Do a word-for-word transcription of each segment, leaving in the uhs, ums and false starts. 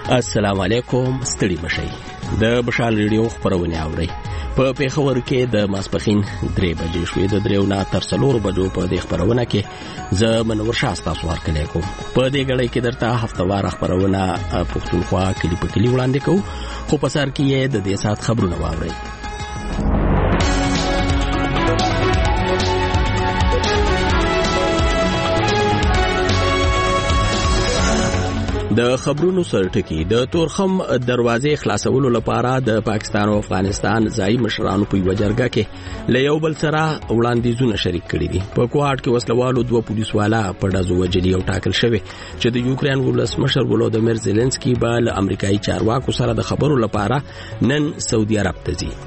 السلام علیکم، ستړي مشئ. د بشال ریډیو خبرونه اورئ. په پیښور کې د ماسپخین درې بجې شوې. د دریو نه تر څلورو بجو په دې خبرونه کې زه منور شاه تاسو ورکړی کوم. په دې غړي کې درته هفتوار خبرونه پښتونخوا کلی په کلی وړاندې کوو، خو په سر کې یې د دې سات خبرونه واورئ. د خبرونو سرټکی د تورخم دروازې خلاصولو لپاره د پاکستان او افغانستان ځای مشرانو په یو جرګه کې له یو بل سره وړاندیزونه شریک کړي دي. په کوهاټ کې وسلوالو دوه پولیس والا په ډزو وجلي او ټاکل شوی چې د یوکرين ولسمشر ولودمیر زيلنسکي به له امریکایي چارواکو سره د خبرو لپاره نن سعودي عرب ته ځي.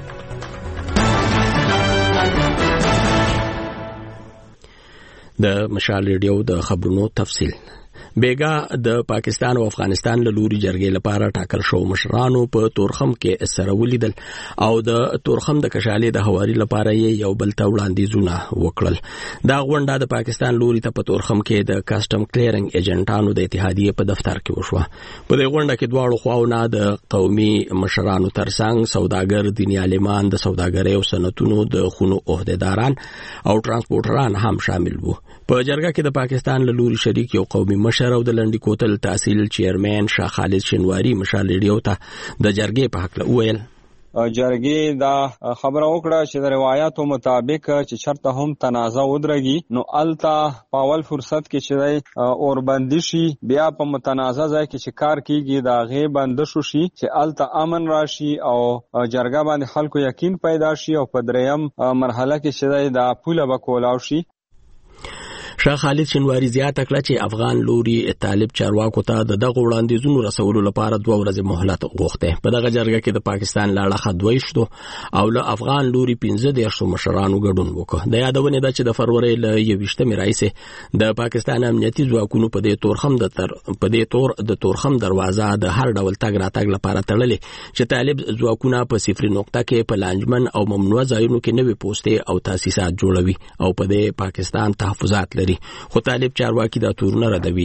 د مشال ریډیو د خبرونو تفصیل. بیګا د پاکستان او افغانستان له لوري جرګې لپاره ټاکل شو مشرانو په تورخم کې سره ولیدل او د تورخم د کشالې د هواري لپاره یو بل ته وړاندیزونه وکړل. دا غونډه د پاکستان لوري ته په تورخم کې د کاسټم کلیرنګ ایجنټانو د اتحادیې په دفتر کې وشوه. په دې غونډه کې دواړو خواونه د قومي مشرانو ترڅنګ سوداګر، دیني عالمان، د سوداګرۍ او صنعتونو د خونو عہدیداران او ترانسپورټران هم شامل وو. په جرګه کې د پاکستان له لوري شریک یو قومي مشر او د لنډی کوتل تحصیل چیرمن شاه خالد شنواری مشال ریډیو ته د جرګې په حق له ویل. جرګې دا خبره وکړه چې د روایتو مطابق چې چرته هم تنازع ودرېږي نو التا په اول فرصت کې چې اوربندي شي، بیا په متنازع ځای کې چې کار کیږي دا غي بندش شي چې التا امن راشي او جرګه باندې خلکو یقین پیدا شي او په دریم مرحله کې چې دا پوله وکولاو شي. شاه خالد شنواری زیاته کړه چې افغان لوري طالب چارواکو ته د دغه وړاندیزونو رسولو لپاره دوه ورځې مهلت غوښته. په دغه جرګه کې د پاکستان لاړه خدويشتو او له افغان لوري پنځه دیرشو مشرانو ګډون وکړ. د یادونه ده چې د فروری له یوویشتمې راځي د پاکستان امنیتي ځواکونو په دې تورخم د تر په دې تور د تورخم دروازه د هر ډول تګ راتګ لپاره تړلې چې طالب ځواکونه په صفر نقطه کې په لانجمن او ممنوع ځایونو کې نوې پوسټې او تاسیسات جوړوي او په دې پاکستان تحفظات لري، خو طالب چارواکي دا تورونه ردوي.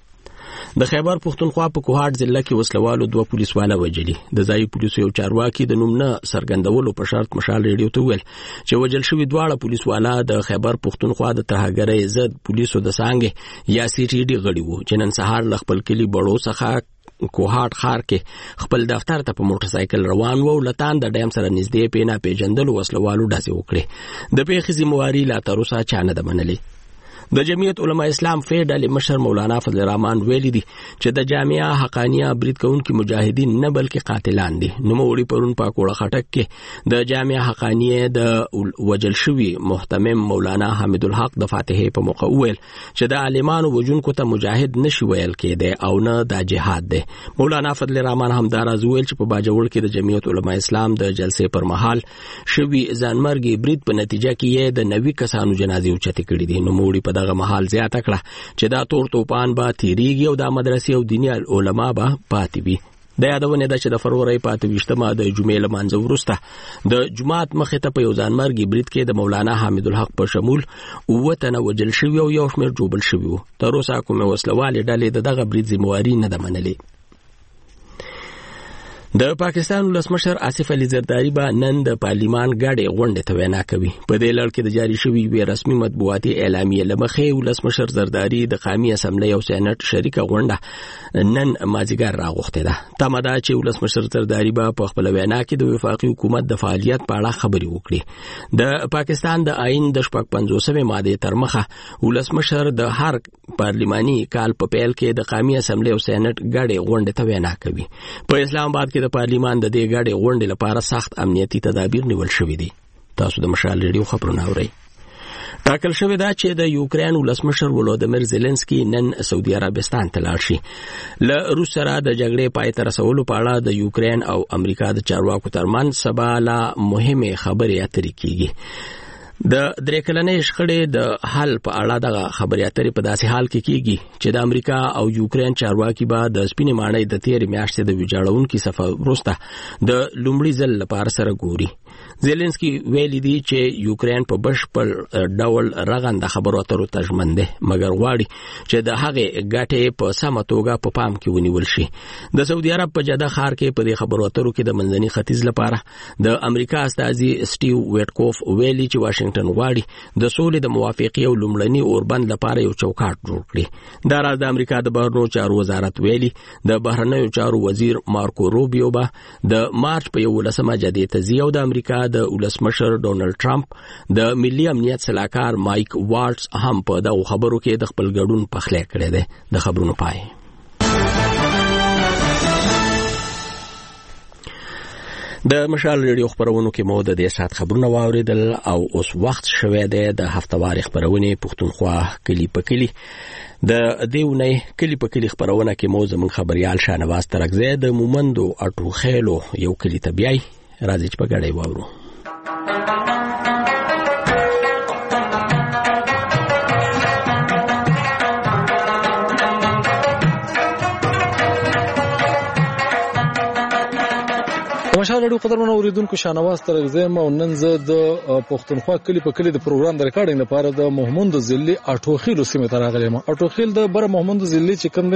د خیبر پښتونخوا په کوهاټ ضلع کې وسلوالو دوه پولیس والا وجلي. د ځای پولیسو یو چارواکي د نوم نه څرګندولو په شرط مشال ریډیو ته ویل چې وجل شوی دواړه پولیس والا د خیبر پښتونخوا د ترهګرۍ ضد پولیسو د څنګه یا سی ټي ډي غړي وو چې نن سهار ل خپل کلی بړو څخه کوهاټ خار کې خپل دفتر ته په موټر سایکل روان وو. لتان د ډیم سره نږدې پینا پیجندل وسلوالو ډاسې وکړي. د پیښې ذمہواری لا تر اوسه چا نه ده منلې. د جمعیت علماء اسلام فیډل مشر مولانا فضل الرحمن ویلي دي چې د جامعه حقانیه برید کوونکي مجاهدین نه بلکې قاتلان دي. نو موړي پرون په کوړه خټک کې د جامعه حقانیه د وجل شوی محتمم مولانا حمید الحق د فاتحه په موقع ویل چې د عالمانو وجونکو ته مجاهد نشي ویل کېده او نه د جهاد ده. مولانا فضل الرحمن هم دا راز ویل چې په باجوړ کې د جمعیت علماء اسلام د جلسې پر مهال شوی ځانمرګي برید په نتیجه کې د نوي کسانو جنازې اوچتې کړې دي. نو موړي په دغه محل زیاته کړه چې دا تور توپان به تیریږي او د مدرسې او دیني علما به پاتې وي. د یادونه ده چې د فروری پاتې وشتمه د جمعې لمانځه وروسته د جمعات مخې ته په یو ځانمرګي برید کې د مولانا حمید الحق په شمول اووه تنه وجل شوي او یو شمېر جوبل شوي وو. تر اوسه کومې وسلوالې ډلې د دغه برید ذمہواري نه ده منلې. د پاکستان ولسمشر آصف علي زرداری به نن د پارلیمان غړي غونډه ته وینا کوي. په دې لړ کې د جاری شوی وی رسمي مطبوعاتي اعلامیه لمخې ولسمشر زرداری د قومي اسمبلی او سېنات شریکه غونډه نن مازیګر راغوښته ده. تمه ده چې ولسمشر زرداری به په خپل وینا کې د وفاقي حکومت د فعالیت په اړه خبري وکړي. د پاکستان د آئین د شپږ پنځوسمې ماده تر مخه ولسمشر د هر پارلیماني کال په پیل کې د قومي اسمبلی او سېنات غړي غونډه ته وینا کوي. په اسلام آباد د پارلیمان د دې غړي غونډې لپاره سخت امنیتي تدابیر نیول شوې دي. تاسو د مشال ریډیو خبرونه اورئ. ټاکل شوی دا چې د یوکرين ولسمشر ولودمیر زيلنسکي نن سعودي عربستان ته لاړ شي. له روس سره د جګړې پای ته رسولو په اړه د یوکرين او امریکا د چارواکو ترمنځ سبا لا مهمه خبرې اترې کیږي. د درې کلنې شخړې د حل په اړه د خبرې اترې په داسې حال کې کیږي چې د امریکا او یوکرين چارواکي به د سپینې ماڼۍ د تیرې میاشتې د ویجاړونکو سفر وروسته د لومړي ځل لپاره سره ګوري. زيلنسکي ویلي دی چې یوکرين په بشپړ ډول رغند خبرو اترو ته ژمن دی مګر غواړي چې د هغې ګټې په سمه توګه په پام کې ونیول شي. د سعودي عرب په جده ښار کې په دې خبرو اترو کې د منځني ختیځ لپاره د امریکا استازي سټیو ویټکوف ویلي چې واشنگټن غواړي د سولې د موافقې او لومړني اوربند لپاره یو چوکاټ جوړ کړي. دا راز د امریکا د بهرنیو چارو وزارت ویلي د بهرنیو چارو وزیر مارکو روبیو به د مارچ په یولسمه جدې ته ځي او د امریکا د ولسمشر ډونالد ټرمپ د ملي امنیت سلاکار مایک وارټس هم په دغه خبرو کې د خپل ګډون پخلی کړی دی. د خبرونو پای. د مشال ریډیو خبرونو کې مو د دې سات خبرونه واوریدل او اوس وخت شوه دی د هفتوار خبرونه پښتونخوا کلی په کلی. د دیونه کلی په کلی خبرونه کې مو زمون خبريال شانواز ترغزه د مومندو اټو خېلو یو کلی طبيعي راځي چې په ګړې واورو. مشال ډېر قدرمن اوریدونکو شانواز ترغزه مو نن زه د پښتونخوا کلی په کلی د پروګرام د ریکارډینګ لپاره د محمود زلی اټوخیل سیمه ته راغلم. اټوخیل د بر محمود زلی چې کوم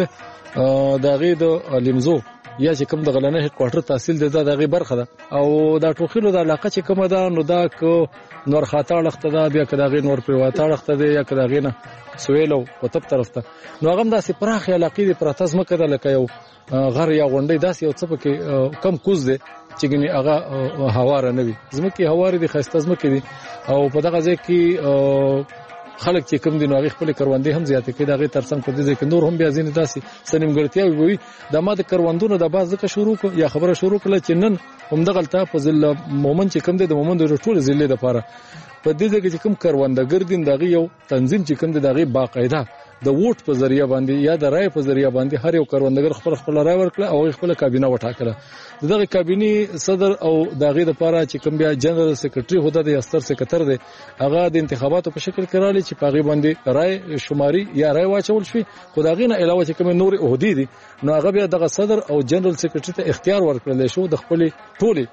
د دغه د لمزو یا چې کوم د غلنه هډ کوارټر تحصیل د دغه برخه ده او د اټوخیل د علاقه چې کومه ده نو دا کو نور خاطر لخته ده بیا کداغه نور پریواته لخته ده یا کداغه نه سویلو په تپ طرف ته نو هغه د سي پراخ علاقې د پراتز مکه ده لکه یو غر یا غونډې داس یو څه پکې کم کوز ده چې ګني هغه هواره نه وي زمکه هواره دي خاصه زمکه دي او په دغه ځای کې خلک چې کوم دي نو هغه خپل کروندې هم زیاتې کړي دغه ترڅنګ په دې کې نور هم بیا ځین داسي سنیمګړتیا وي د ماده کروندونو د باز ځکه شروع کو یا خبره شروع کړه چې نن هم دغه تل په ځل مومن چې کوم دي د مومن د ټول ځلې د لپاره په دې ځای کې کوم کروندګر دین دغه یو تنظیم چې کوم دي دغه باقاعده د ووټ په ذریعہ باندې یا د رای په ذریعہ باندې هر یو کروندګر خپل خپل رای ورکړه او خپل کابینه وټاکله. دغه کابینه صدر او دغه لپاره چې کوم بیا جنرال سیکریټری هوده د استر سیکریټر دی هغه د انتخاباتو په شکل کې رالی چې پاغي باندې رای شماري یا رای واچول شي خدایغه نه علاوه چې کوم نور عہدی دي نو هغه بیا دغه صدر او جنرال سیکریټری ته اختیار ورکړل شو د خپل ټولي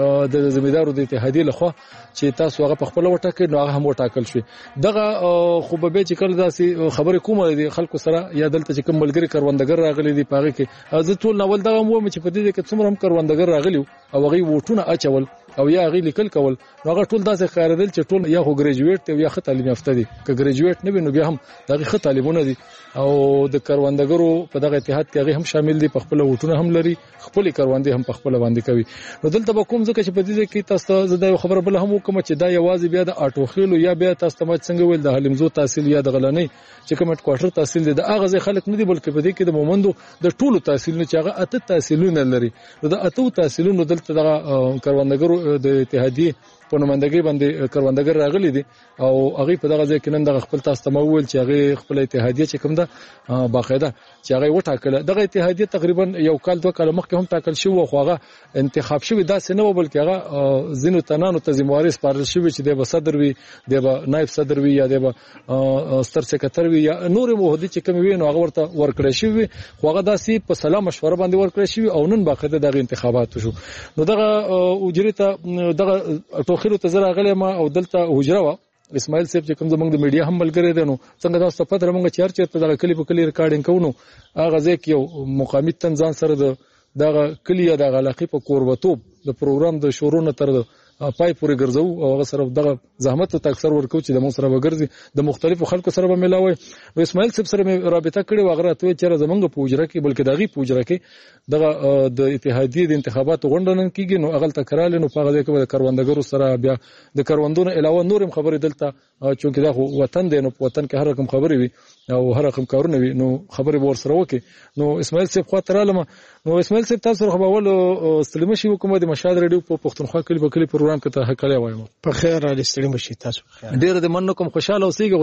د زمیدارو د اتحادیه لخوا چې تاسو هغه په خپل وټاکې نو هغه هم وټاکل شي. دغه خو به چې کله داسي خبرې کومه دي خلکو سره یا دلته چې کوم ملګری کروندګر راغلي دي پاغي کې زه ټول نول دغه مو چې په دې کې څومره هم کروندګر راغلي او هغه ووټونه اچول او یا هغه لیکل کول نو هغه ټول داسې ښکارېدل چې ټول یا خو ګریجویټ یا خه تعلیم یافته دي که ګریجویټ نه وي نو بیا هم دغه خه تعلیمونه دي او د کروندګرو په دغه اتحاد کې هغه هم شامل دي په خپل ووټونه هم لري خپل کروندې هم په خپل باندې کوي. نو دلته به کوم ځکه چې په دې کې تاسو زده خبره بل هم وکم چې دا یوازې بیا د اټوخیلو یا بیا تاسو ته څنګه ویل د حلمزو تحصیل یا د غلنۍ چې کوم کوارټر تحصیل دي د اغه خلک نه دي بلکې په دې کې د مومندو د ټولو تحصیلونو چې هغه اته تحصیلونه لري د اته تحصیلونو دلته د کروندګرو د اتحادیه په نمائندګۍ باندې کروندګر راغلي دي او هغه په دغه ځای کې نن د خپل تاسو ته مول چې هغه خپل اتحادیه چې کوم ده باقاعده چې هغه وټاکله دغه اتحادیه تقریبا یو کال دوه کال مخکې هم ټاکل شو خو هغه انتخاب شوی داسې نه و بلکې هغه زینو تنانو ته ذمہواری سپارل شوی چې د صدر وي د نائب صدر وي یا د ستر سیکریټر وي یا نور موهدي چې کوم وي نو هغه ورته ورکړی شوی خو هغه داسې په سلام مشوره باندې ورکړی شوی او نن باقاعده دغه انتخابات شو. نو دغه اجرته دغه خیرو ته زرا غلې ما او دلته حجره وا اسماعیل صاحب چې کوم زمونږ د میډیا هم ملګری دی نو څنګه تاسو په پدره مونږ چیر چیر په دغه کلی په کلی ریکارډینګ کوو هغه ځکه یو مقامی تنظیم سره د دغه کلی د علاقې په کوربتوب د پروګرام د شورونه تر پای پورې ګرځو او هغه سره دغه زحمت ته اکثر ورکو چې د مو سره وګرځي د مختلفو خلکو سره به ملاوي. نو اسماعیل صاحب سره رابطه کړې وغیرہ ته چې زمونږ په وجره کې بلکې دغه پوجره کې دغه د اتحادیه د انتخاباتو غونډه نن کیږي نو اغل تکرال نو په هغه کې د کروندګرو سره بیا د کروندونو علاوه نورم خبرې دلته چې دا وطن دی نو په وطن کې هر رقم خبرې وي او هر رقم کارونه وي نو خبرې ور سره وکي. نو اسماعیل صاحب خو ترالم نو اسماعیل صاحب تاسو خو اول استلمه شي حکومت د مشاد ریډیو په پښتونخوا کې په کلی پروګرام کې ته حکاله وایم په خیر علي استلمه شي تاسو خیر ډیر د منو کوم خوشاله اوسېږي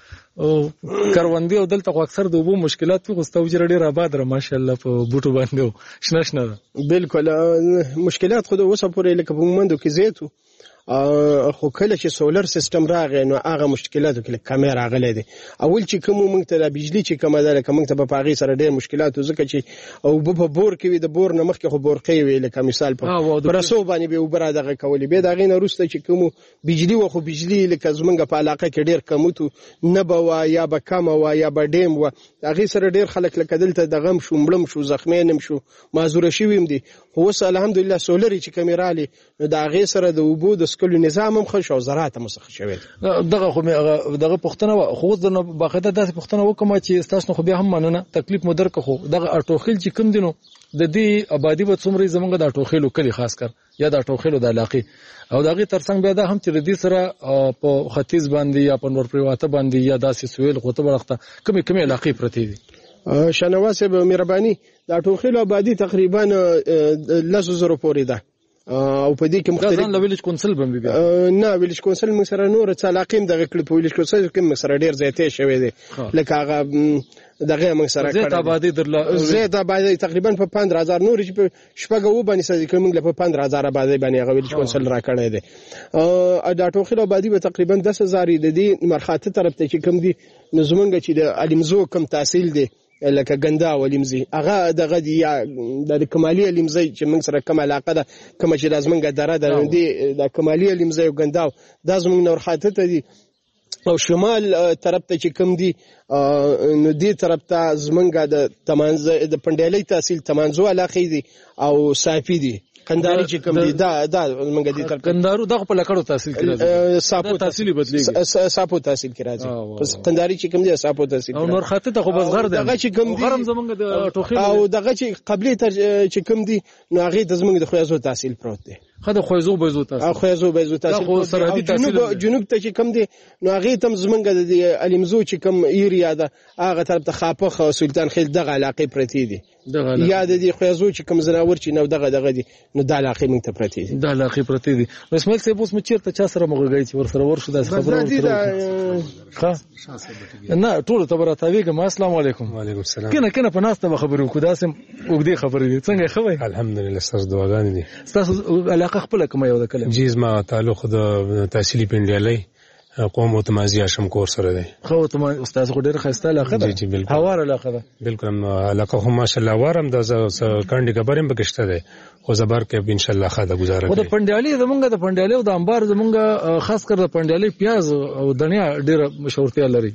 څنګه کروندې او دلته خو اکثر د وبو مشکلات په غوستو جره ډیر آباد را ماشاءالله په بوټو باندې شنه شنه بالکل مشکلات خو د اوسه پورې لکه په مومندو کې زیاتو خو کله چې سولر سیستم راغی نو هغه مشکلاتو کې کمی راغلی دی. اول چې کوم موږ ته د بجلی چې کومه ده لکه موږ ته په هغې سره ډېر مشکلاتو ځکه چې اوبه په بور کې وي د بور نه مخکې خو بورقې وي لکه مثال په رسو باندې به اوبه را دغه کولې بیا د هغې نه وروسته چې کومو بجلي وه خو بجلي لکه زموږ په علاقه کې ډېر کموت و نه به وه یا به کمه وه یا به ډیم وه هغې سره ډېر خلک لکه دلته دغه هم شو مړه هم شو زخمیان هم شو معذوره شوي هم دي. خو اوس الحمدلله سولر چې کومې رالې نو د هغې سره د اوبو د څښلو نظام هم ښه شو او زراعت هم څه ښه شوی دی. دغه خو مې دغه پوښتنه وه خو اوس درنه باقاعده داسې پوښتنه وکړم چې ستاسو نه خو بیا هم مننه تکلیف مو درکړه خو دغه اټوخیل چې کوم دی نو د دې آبادي به څومره زمونږ د اټوخیلو کلي خاص کر یا د اټوخیلو د علاقې او د هغې ترڅنګ بیا دا هم چې د دې سره په ختیځ باندې یا په نور پریواته باندې یا داسې سویل قطب اړخته کومې کومې علاقې پرتې دي؟ شاهنواز صاحب مهرباني د اټوخیلو آبادي تقریبا لسو زرو پورې ده او په دې کې مختلف ځان له ویلیج کونسل بم بیا نه ویلیج کونسل موږ سره نور څه علاقې هم دغه کړي په ویلیج کونسل کې موږ سره ډېر زیاتې شوی دی لکه هغه دغه موږ سره زیات آبادي درله زیات آبادي تقریبا په پندره هزار نور چې په شپږ او باندې سړي کوم موږ په پندره هزار آبادي باندې هغه ویلیج کونسل را کړی دی. د اټوخیل آبادي به تقریبا دس هزار د دې مرخاته طرف ته چې کوم دي نو زمونږ چې د الیمزو کم تحصیل دی لکه ګندا او لیمزي هغه دغه دی یا د کمالي لیمزي چې موږ سره کوم علاقه ده کوم چې لازمنګ دره ده دی د کمالي لیمزي او ګندا د زموږ نور خاطه ته دي او شمال طرف ته چې کوم دي نو دې طرف ته زمونږ د تمانځ د پندیالي تحصیل تمانځو علاقې دي او صافي دي قنداري چې کوم دي دا دا موږ دې تر قندارو دغه په لکړو تحصیل کې راځي صافو تحصیلي بدلېږي صافو تحصیل کې راځي پس قنداري چې کوم دي صافو تحصیل او نور خاطه ته خو بس غر دغه چې کوم دي غرم زمونږ د ټوخیل او دغه چې قبلي چې کوم دي نو هغه د زمونږ د خوازو تحصیل پروت دی خدای خوازو بيزو تحصیل او خوازو بيزو تحصیل خو سرحدي تحصیل جنوب ته چې کوم دي نو هغه تم زمونږ د الیمزو چې کوم ایریا ده هغه طرف ته خاپخ او سلطان خیل دغه علاقې پرتی دي یا د دې خوازو چې کوم زناور چې نو دغه دغه دي نو د علاقې موږ ته پرتی دي د علاقې پرتی دي. اسماعیل صاحب اوس مچیر ته چا سره مغږی چې ور سره ورشو د خبرو ښه نه ټول ته براتاویګم. السلام علیکم. وعلیکم السلام. کنه کنه په ناس ته خبرو کو داسم وګدي خبرې دي څنګه خوي؟ الحمدلله ستاسو دعاګانې دي. ستاسو علاقه خپل کومه یو د کلم جیز ما تعلق د تحصیلي پندیالي قوم متمازی هاشم کور سره دی. خو ته استاد خو ډېر خسته علاقه ده. جی بالکل هوار علاقه ده. بالکل علاقه هم ماشاءالله وارم د کاندي کبرم بکشته ده خو زبر کې ان شاء الله خاطه گزاره کوي. خو د پندیالي زمونږ د پندیالي او د انبار زمونږ خاص کر د پندیالي پیاز او دنیا ډېر مشهورتیا لري.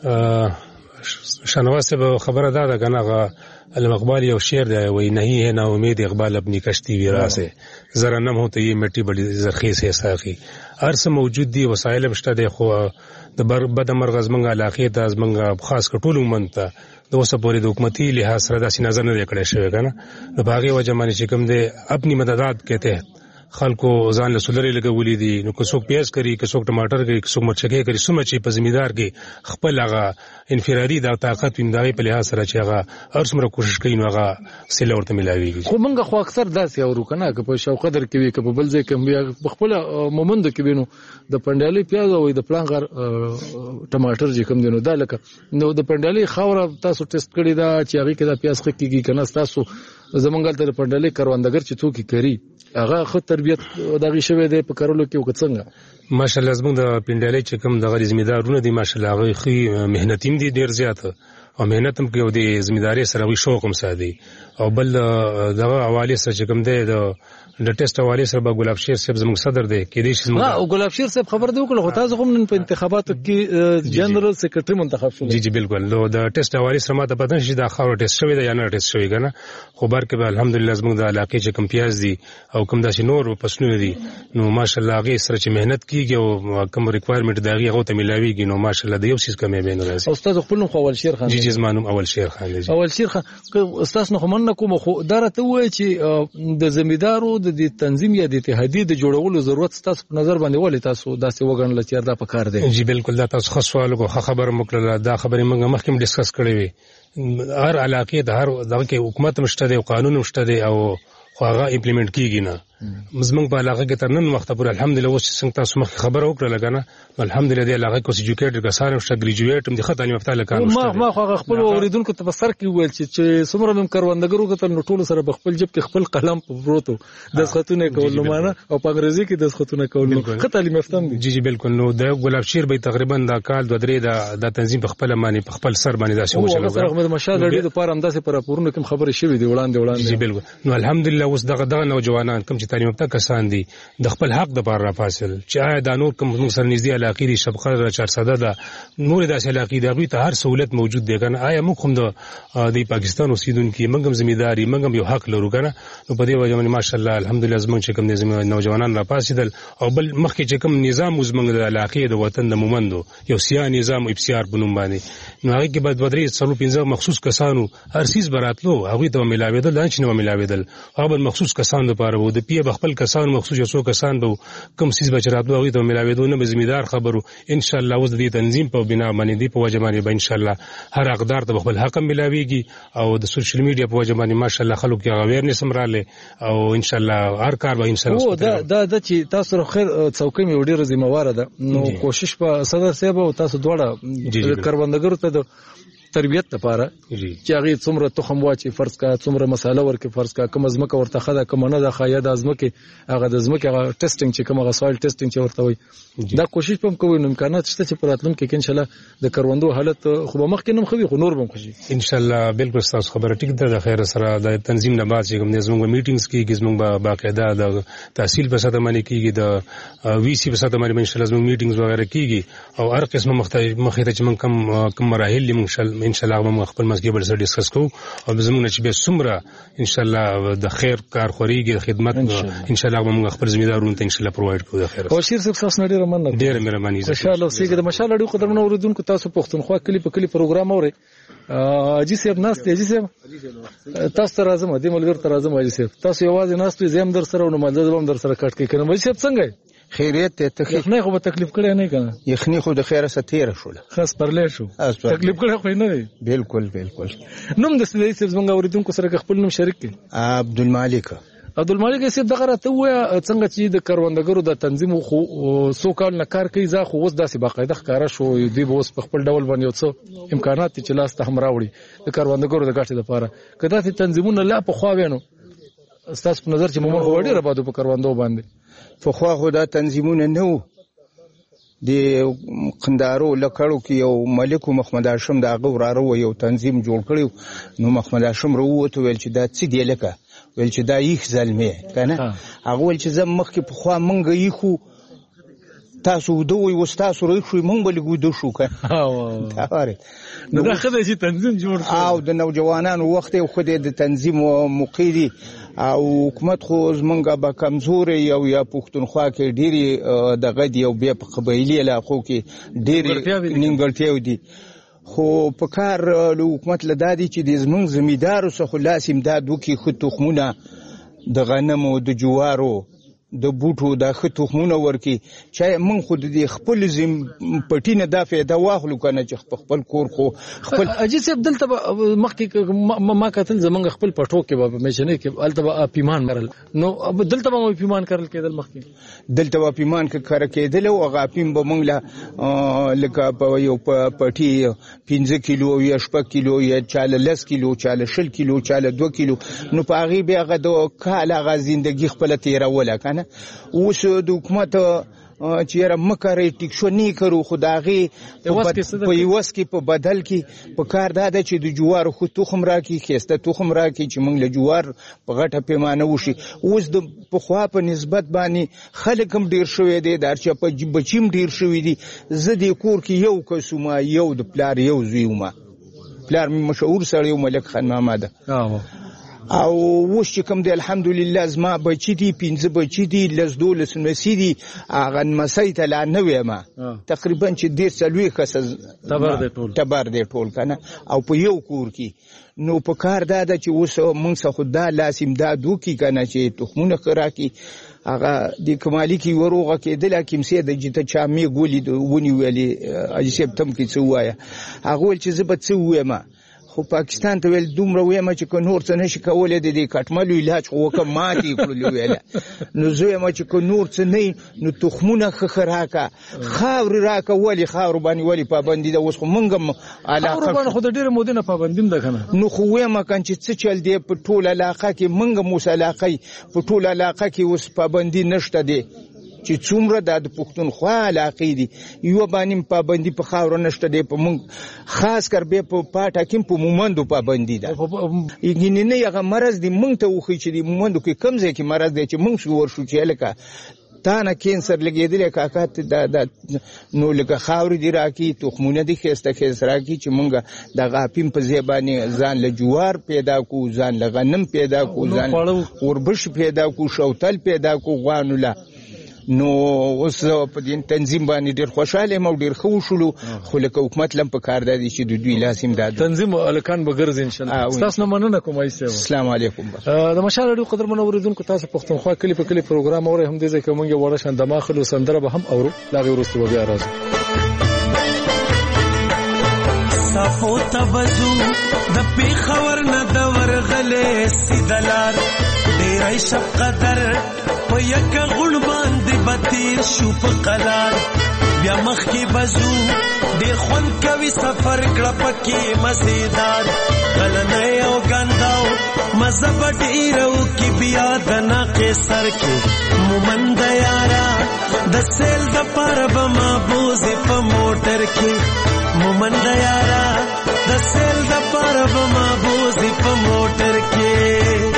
شاهنواز صاحب خبره ده ده کنه المقبال یو شعر دی وای نہیں ہے نا امید اقبال اپنی کشتی ویرا سے ذرا نم ہو تو یہ مٹی بڑی زرخیز ہے ساقی ارس موجود دی وسایل مشته دی خو د بد مرغ زمنګ علاقې ته زمنګ خاص کټول منته د اوسه پورې د حکومتي لحاظ سره داسې نظر نه کړی شوی کنه د باغې وجه باندې چې کوم دی اپنی مددات کہتے ہیں خلکو ځان له سولري لګولې دي نو که څوک پیاز کوي که څوک ټماټر کوي که څوک مرچکې کوي سمه چې په زمیدار کې خپل هغه انفرادي د طاقت ویندای په لحاظ سره چې هغه ارسمره کوشش کوي نو هغه سله ورته ملاويږي. خو موږ خو اکثر داسې اورو کنه که په شوق قدر کې وي که په بل ځای کې په خپل مومند کې وینو د پندیالي پیاز او د پلانګر ټماټر چې کوم دینو دا لکه نو د پندیالي خاور تاسو ټیسټ کړی دا چې هغه کې د پیاز خکېږي کنه تاسو زمونږ ته پندیالي کروندګر چې څوک کوي هغه خو تربیت دغه شوی دی په کارولو کې وکڅنګ ماشاءالله زموږ د پندیالي چې کوم دغه ذمہدارونه دي ماشاءالله هغه خي مهنتیم دي ډیر زیات او مهنت هم کوي د ذمہداري سره وي شوق هم سادي او بل دغه حواله سره چې کوم دی د د ټیسټ حواله سره به ګلاب شیر صاحب زموږ صدر دی کې دي چې نه او ګلاب شیر صاحب خبر دی وکړه خو تاسو هم نن په انتخاباتو کې جنرال سیکریټری منتخب شول. جی جی بالکل نو د ټیسټ حواله سره ماته پته نشي دا خاور ټیسټ شوی دی یا نه ټیسټ شوی کنه خو بار کې به الحمدلله زموږ د علاقې چې کم پیاز دي او کم داسې نور پسنونه دي نو ماشاءالله هغه سره چې مهنت کیږي او کم ریکوایرمنت دغه هغه ته ملاويږي نو ماشاءالله د یو سیس کمې بین راځي. استاد خپل نو اول شیر خان جی جی زمانم اول شیر خان دی. اول شیر خان استاد نو من کوم خو درته وای چې د زمیدارو د تنظیم یا د اتحادیه د جوړولو ضرورت تاسو په نظر باندې ولې تاسو داسې وګڼل چې دا په کار دی؟ جی بالکل دا تاسو خاص سوال کو خبر مکړه دا خبرې موږ مخکې ډیسکس کړې وي هر علاقې د هر دغه کې حکومت مشته دی او قانون مشته دی او خو هغه امپلیمنٹ کیږي نه زمونږ په علاقه کې تر نن وخت پورې الحمدلله اوس څنګه تاسو مخ خبره وکړه لګنه الحمدلله د علاقه کې سجوکیټر کسان شته ګریجویټ هم د خطا نیمه تعالی کار ما ما خو خپل اوریدونکو ته بسر کې ویل چې څومره هم کروندګرو کتل نو ټول سره خپل جيب کې خپل قلم په پروتو د خطونه کول معنا او په انګریزي کې د خطونه کول خطا تعلیم یافته دي. جی جی بالکل. نو د ګلاب شیر به تقریبا د کال دوه درې د تنظیم په خپل معنی په خپل سر باندې داسې وشل. او احمد مشال لري د پاره انداسه پر پورونه کوم خبره شوې دی وړاندې وړاندې. جی بالکل. نو الحمدلله اوس دغه دغه نوجوانان کوم چې تعلیم یافته کسان دي د خپل حق د بار را فاصل چې آیا د نور کوم موږ سره نږدې علاقې دي شبقه چار ساده ده نور داسې علاقې دغه ته هر سہولت موجود دی کنه. آیا موږ هم د د پاکستان اوسیدونکو موږ هم ځمېداري موږ هم یو حق لرو کنه. نو په دې وجه باندې ماشاءالله الحمدلله زموږ چې کوم د نوجوانان را پاسیدل او بل مخکې چې کوم نظام زموږ د علاقې د وطن د مومندو یو سیاسي نظام افسیار بنوم باندې نو هغه کې بعد بدري څلور پنځه مخصوص کسانو هر سیس براتلو هغه ته ملاویدل دا چې نو ملاویدل هغه مخصوص کسان لپاره وو د پی خپل کسان مخصوص یو کسان به کوم سیس بچراتلو هغه ته ملاویدو نه ځمیدار خبرو ان شاء الله اوس د تنظیم په بنا باندې دی په وجه باندې به ان شاء الله هر حقدار ته خپل حق ملاويږي او د سوشل میډیا په وجه باندې ماشاء الله خلک یې اویرنس مراله او ان شاء الله هر کار به ان شاء الله. دا دا د چې تاسو خیر څوکۍ مې وړي رزمواره ده نو کوشش په صدر صاحب او تاسو دواړه کروندګرو ته تربیت لپاره چې هغه څومره تخم واچي فرض کا څومره مساله ورکه فرض کا کوم ازمکه ورته خدا کوم نه د خایا د ازمکه هغه د ازمکه هغه ټیسټینګ چې کوم هغه سوایل ټیسټینګ چې ورته وي دا کوشش پم کوي نو امکانات شته چې پراتلم کې ان شاء الله د کروندو حالت خو به مخکې نم خوي خو نور به خوشي ان شاء الله. بالکل تاسو خبره ټیک ده د خیر سره د تنظیم نه بعد چې کوم زموږ میټینګز کې زموږ باقاعده د تحصیل په ساته باندې کیږي د وی سی په ساته باندې ان شاء الله زموږ میټینګز وغیرہ کیږي او هر قسمه مختلف مخې ته چې موږ کم کم مراحل ان شاء الله موږ خپل مسګي بل سره ډیسکس کوو او زموږ چې به سمره ان شاء الله د خیر کار خوريږي خدمت ان شاء الله موږ خپل ځمیدارونو ته ان شاء الله پرووايډ کوو. د خیر او شیر صاحب تاسو نړۍ رمنه ډیر مهرباني ان شاء الله سیګه د مشال اړو قدرمنو اوریدونکو تاسو پښتونخوا کلی په کلی پروګرام اوري اجي صاحب ناست اجي صاحب تاسو راځم د ملګر تر راځم اجي صاحب تاسو یوازې ناست زم در سره نو مالده هم در سره کټ کې کنه اجي صاحب څنګه خیریت ته تخ نه خو به تکلیف کړی نه کنه یخنی خو د خیره ستیر شو خاص پرلې شو تکلیف کړی خو نه دی. بالکل بالکل. نوم د سیدی صاحب څنګه اوریدونکو سره خپل نوم شریک کړي عبدالمالک عبدالمالک صاحب دغه راته وای څنګه چې د کروندګرو د تنظیم خو سو کال نه کار کوي ځا خو اوس داسې باقاعده ښکارا شو دی به اوس په خپل ډول باندې یو څه امکانات چې لاس ته هم راوړي د کروندګرو د ګټې لپاره کدا چې تنظیمونه لا په خوا وینو تاسو په نظر چې موږ وړي را بادو په کروندو باندې په خوا خو دا تنظیمونه نو د قندارو لکړو کې یو ملک محمد هاشم دا غوړارو یو تنظیم جوړ کړو نو محمد هاشم وروته ویل چې دا څه دی لکه ویل چې دا یخ زلمه کنه هغه ویل چې زم مخ کې په خوا مونږ یخو تاسو دوی وستاسو روي شو مونږ بل ګو دو شو کنه دا واره نو دا خدای چې تنظیم جوړ او د نوجوانانو وخت خو د تنظیم مقیدی او حکومت خو زمونږه به کمزوري یو یا پښتونخوا کې ډيري د غدي او بیا په قبایلی علاقو کې ډيري نیمګړتیاو دي خو په کار له حکومت لدادي چې د زمونږ زمیدارو څخه لاس امداد وکي خو تخمونه د غنمو د جوارو د بوټو د خطوخمونه ورکی چې من خود د خپل زم پټینه د فایده واخلو کنه چې خپل کور خو خپل اجي صاحب دلته مخکې ما کتل زمنګ خپل پټو کې به مېشنه کې الته پیمان مرل نو دلته به پیمان کړل کېدل مخکې دلته به پیمان کړه کېدل او غاپیم به مونږه لکه په یو پټي پنځه کیلو یا شپږ کیلو یا چاله لس کیلو چاله شل کیلو چاله دوه کیلو نو په هغه به هغه د کاله غزندګي خپل تیرول کنه اوس د حکومت چې را مکرې ټیک شو نه کړو خدایي په یوس کې په بدل کې په کار دا چې د جوار خو تخم راکې خسته تخم راکې چې موږ له جوار په غټه پیمانه وشي اوس د په خوا په نسبت باندې خلک هم ډیر شوې دي در چې په بچیم ډیر شوې دي زه د کور کې یو کسومه یو د پلار یو زویومه پلار مشهور سړی ملک خان محمد او وش چې کوم دی الحمدلله زما بچی دي پنځه بچی دي لزدو لسمسی دي هغه مسای ته لا نه وېما تقریبا چې ډیر سلوي کس تبر دی ټول تبر دی ټول کنه او په یو کور کې نو په کار دا د چې اوس مونږ څخه خدا لازم دا دوکي کنه چې تخمونه خراکي هغه د کمالي کې وروغه کېدل کیمسه د جته چا می ګولې ونی ویلي اجي سپتم کې څه وایا هغه ول چې زبت څه وېما خو پاکستان ته ویل دومره وایم چې که نور څه نشي کولی د دې کټملو علاج خو وکړه ماتې یې کړلې ویله نو زه وایم چې که نور څه نه نو تخمونه ښه ښه راکړه خاورې راکړه ولې خاورو باندې ولې پابندي ده اوس خو موږ هم علاقه باندې خو د ډېرې مودې نه پابندي هم ده که نه نو خو وایم که چې څه چل دی په ټول علاقه کې موږ هم اوس علاقه په ټول علاقه کې اوس پابندي نشته دی چې څومره دا د پښتونخوا علاقې دي یوه باندې پابندي په خاوره نشته دی په موږ خاص کر بیا په پاټه کې په مومندو پابندي ده یقیني نه هغه مرض دی موږ ته وښیي چې د مومندو کې کوم ځای کې مرض دی چې موږ شو ورشو چې هلکه تا نه کینسر لګېدلی کاکا ته نو لکه خاورې دې راکړي تخمونه دې ښایسته ښایسته راکړي چې موږ دغه اپین په ځای باندې ځان له جوار پیدا کړو ځان له غنم پیدا کړو ځان اوربشې پیدا کړو شوتل پیدا کړو غوانو له نو اوس په دې تنظیم باندې ډېر خوشحاله یم او ډېر ښه وشولو خو لکه حکومت له هم په کار دا دی چې د دوی لاس امداد تنظیم هلکان به ګرځي انشاءالله ستاسو نه مننه کوم عیسی صاحب السلام علیکم د مشال راډیو قدرمنو اوریدونکو تاسو پښتونخوا کلی په کلی پروګرام اورئ هم دې ځای کې موږ یو وړه شان دماخلو سندره به هم اورو د هغې وروسته به بیا راځو صافو تبزو د پیښور نه د ورغلې سیده لار ډېری شب قدر په یکه غوڼ باندې به تېر شو په قلار بیا مخکې بزو ډېر خوند کوي سفر کړه پکې مزېدار غلنی او ګنداو مزه به ډېره وکړي بیا د ناقې سر کې مومند یاره د سیل دپاره به مابوزې په موټر کې مومند یاره د سیل دپاره به مابوزې په موټر کې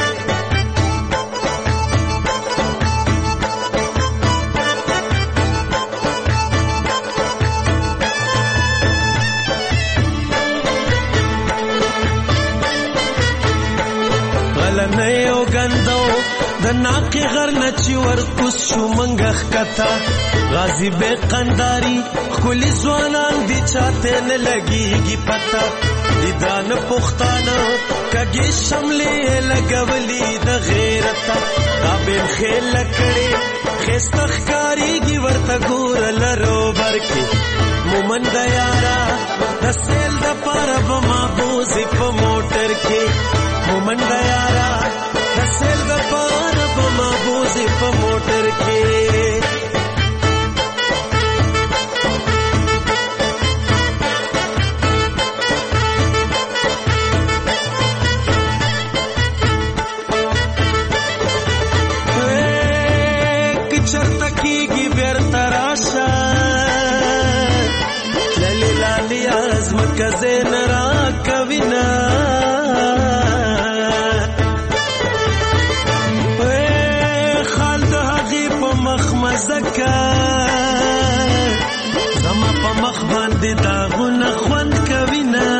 غلنی او ګندو د ناقې غر نه چې ورکوس شو منګه ښکته غازي بې قنداري ښکلي ځوانان دي چاته نه لګېږي پته دي درانه پښتانه کږې شملې یې لګولي د غیرته دا بېلخېله کړې ښایسته ښکارېږي ورته ګوره لروبر کې مومند یاره د سیل دپاره به مابوزې په موټر کې مومند یاره د سیل دپاره به مابوزې په موټر کې چرته کېږي بېرته راشه تللې لالې ازمکه ځای نه راکوینه مزکه زما په مخ باندې داغونه خوند کوي نه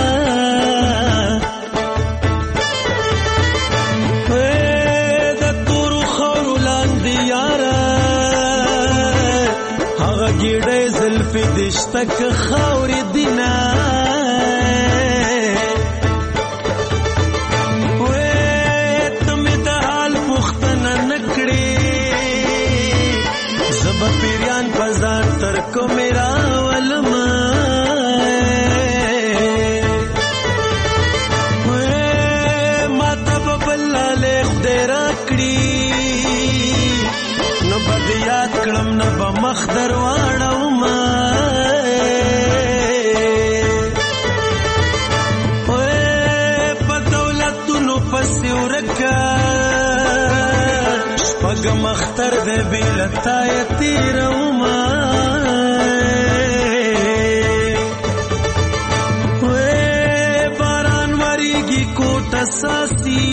د تورو خاورو لاندې یاره هغه ګېډۍ زلفې دې شته که خاورې دي نه ته مې د حال پوښتنه نه کړې پیریان پزان تر کو میرا ولما ماته ببلاله خدای راکړي نو بد یاد کړم نه به مخ درواړم په دولتونو پسې ورکه پګم اختر دې بلتا یتیروما وې باران وریږي کوټ ساسي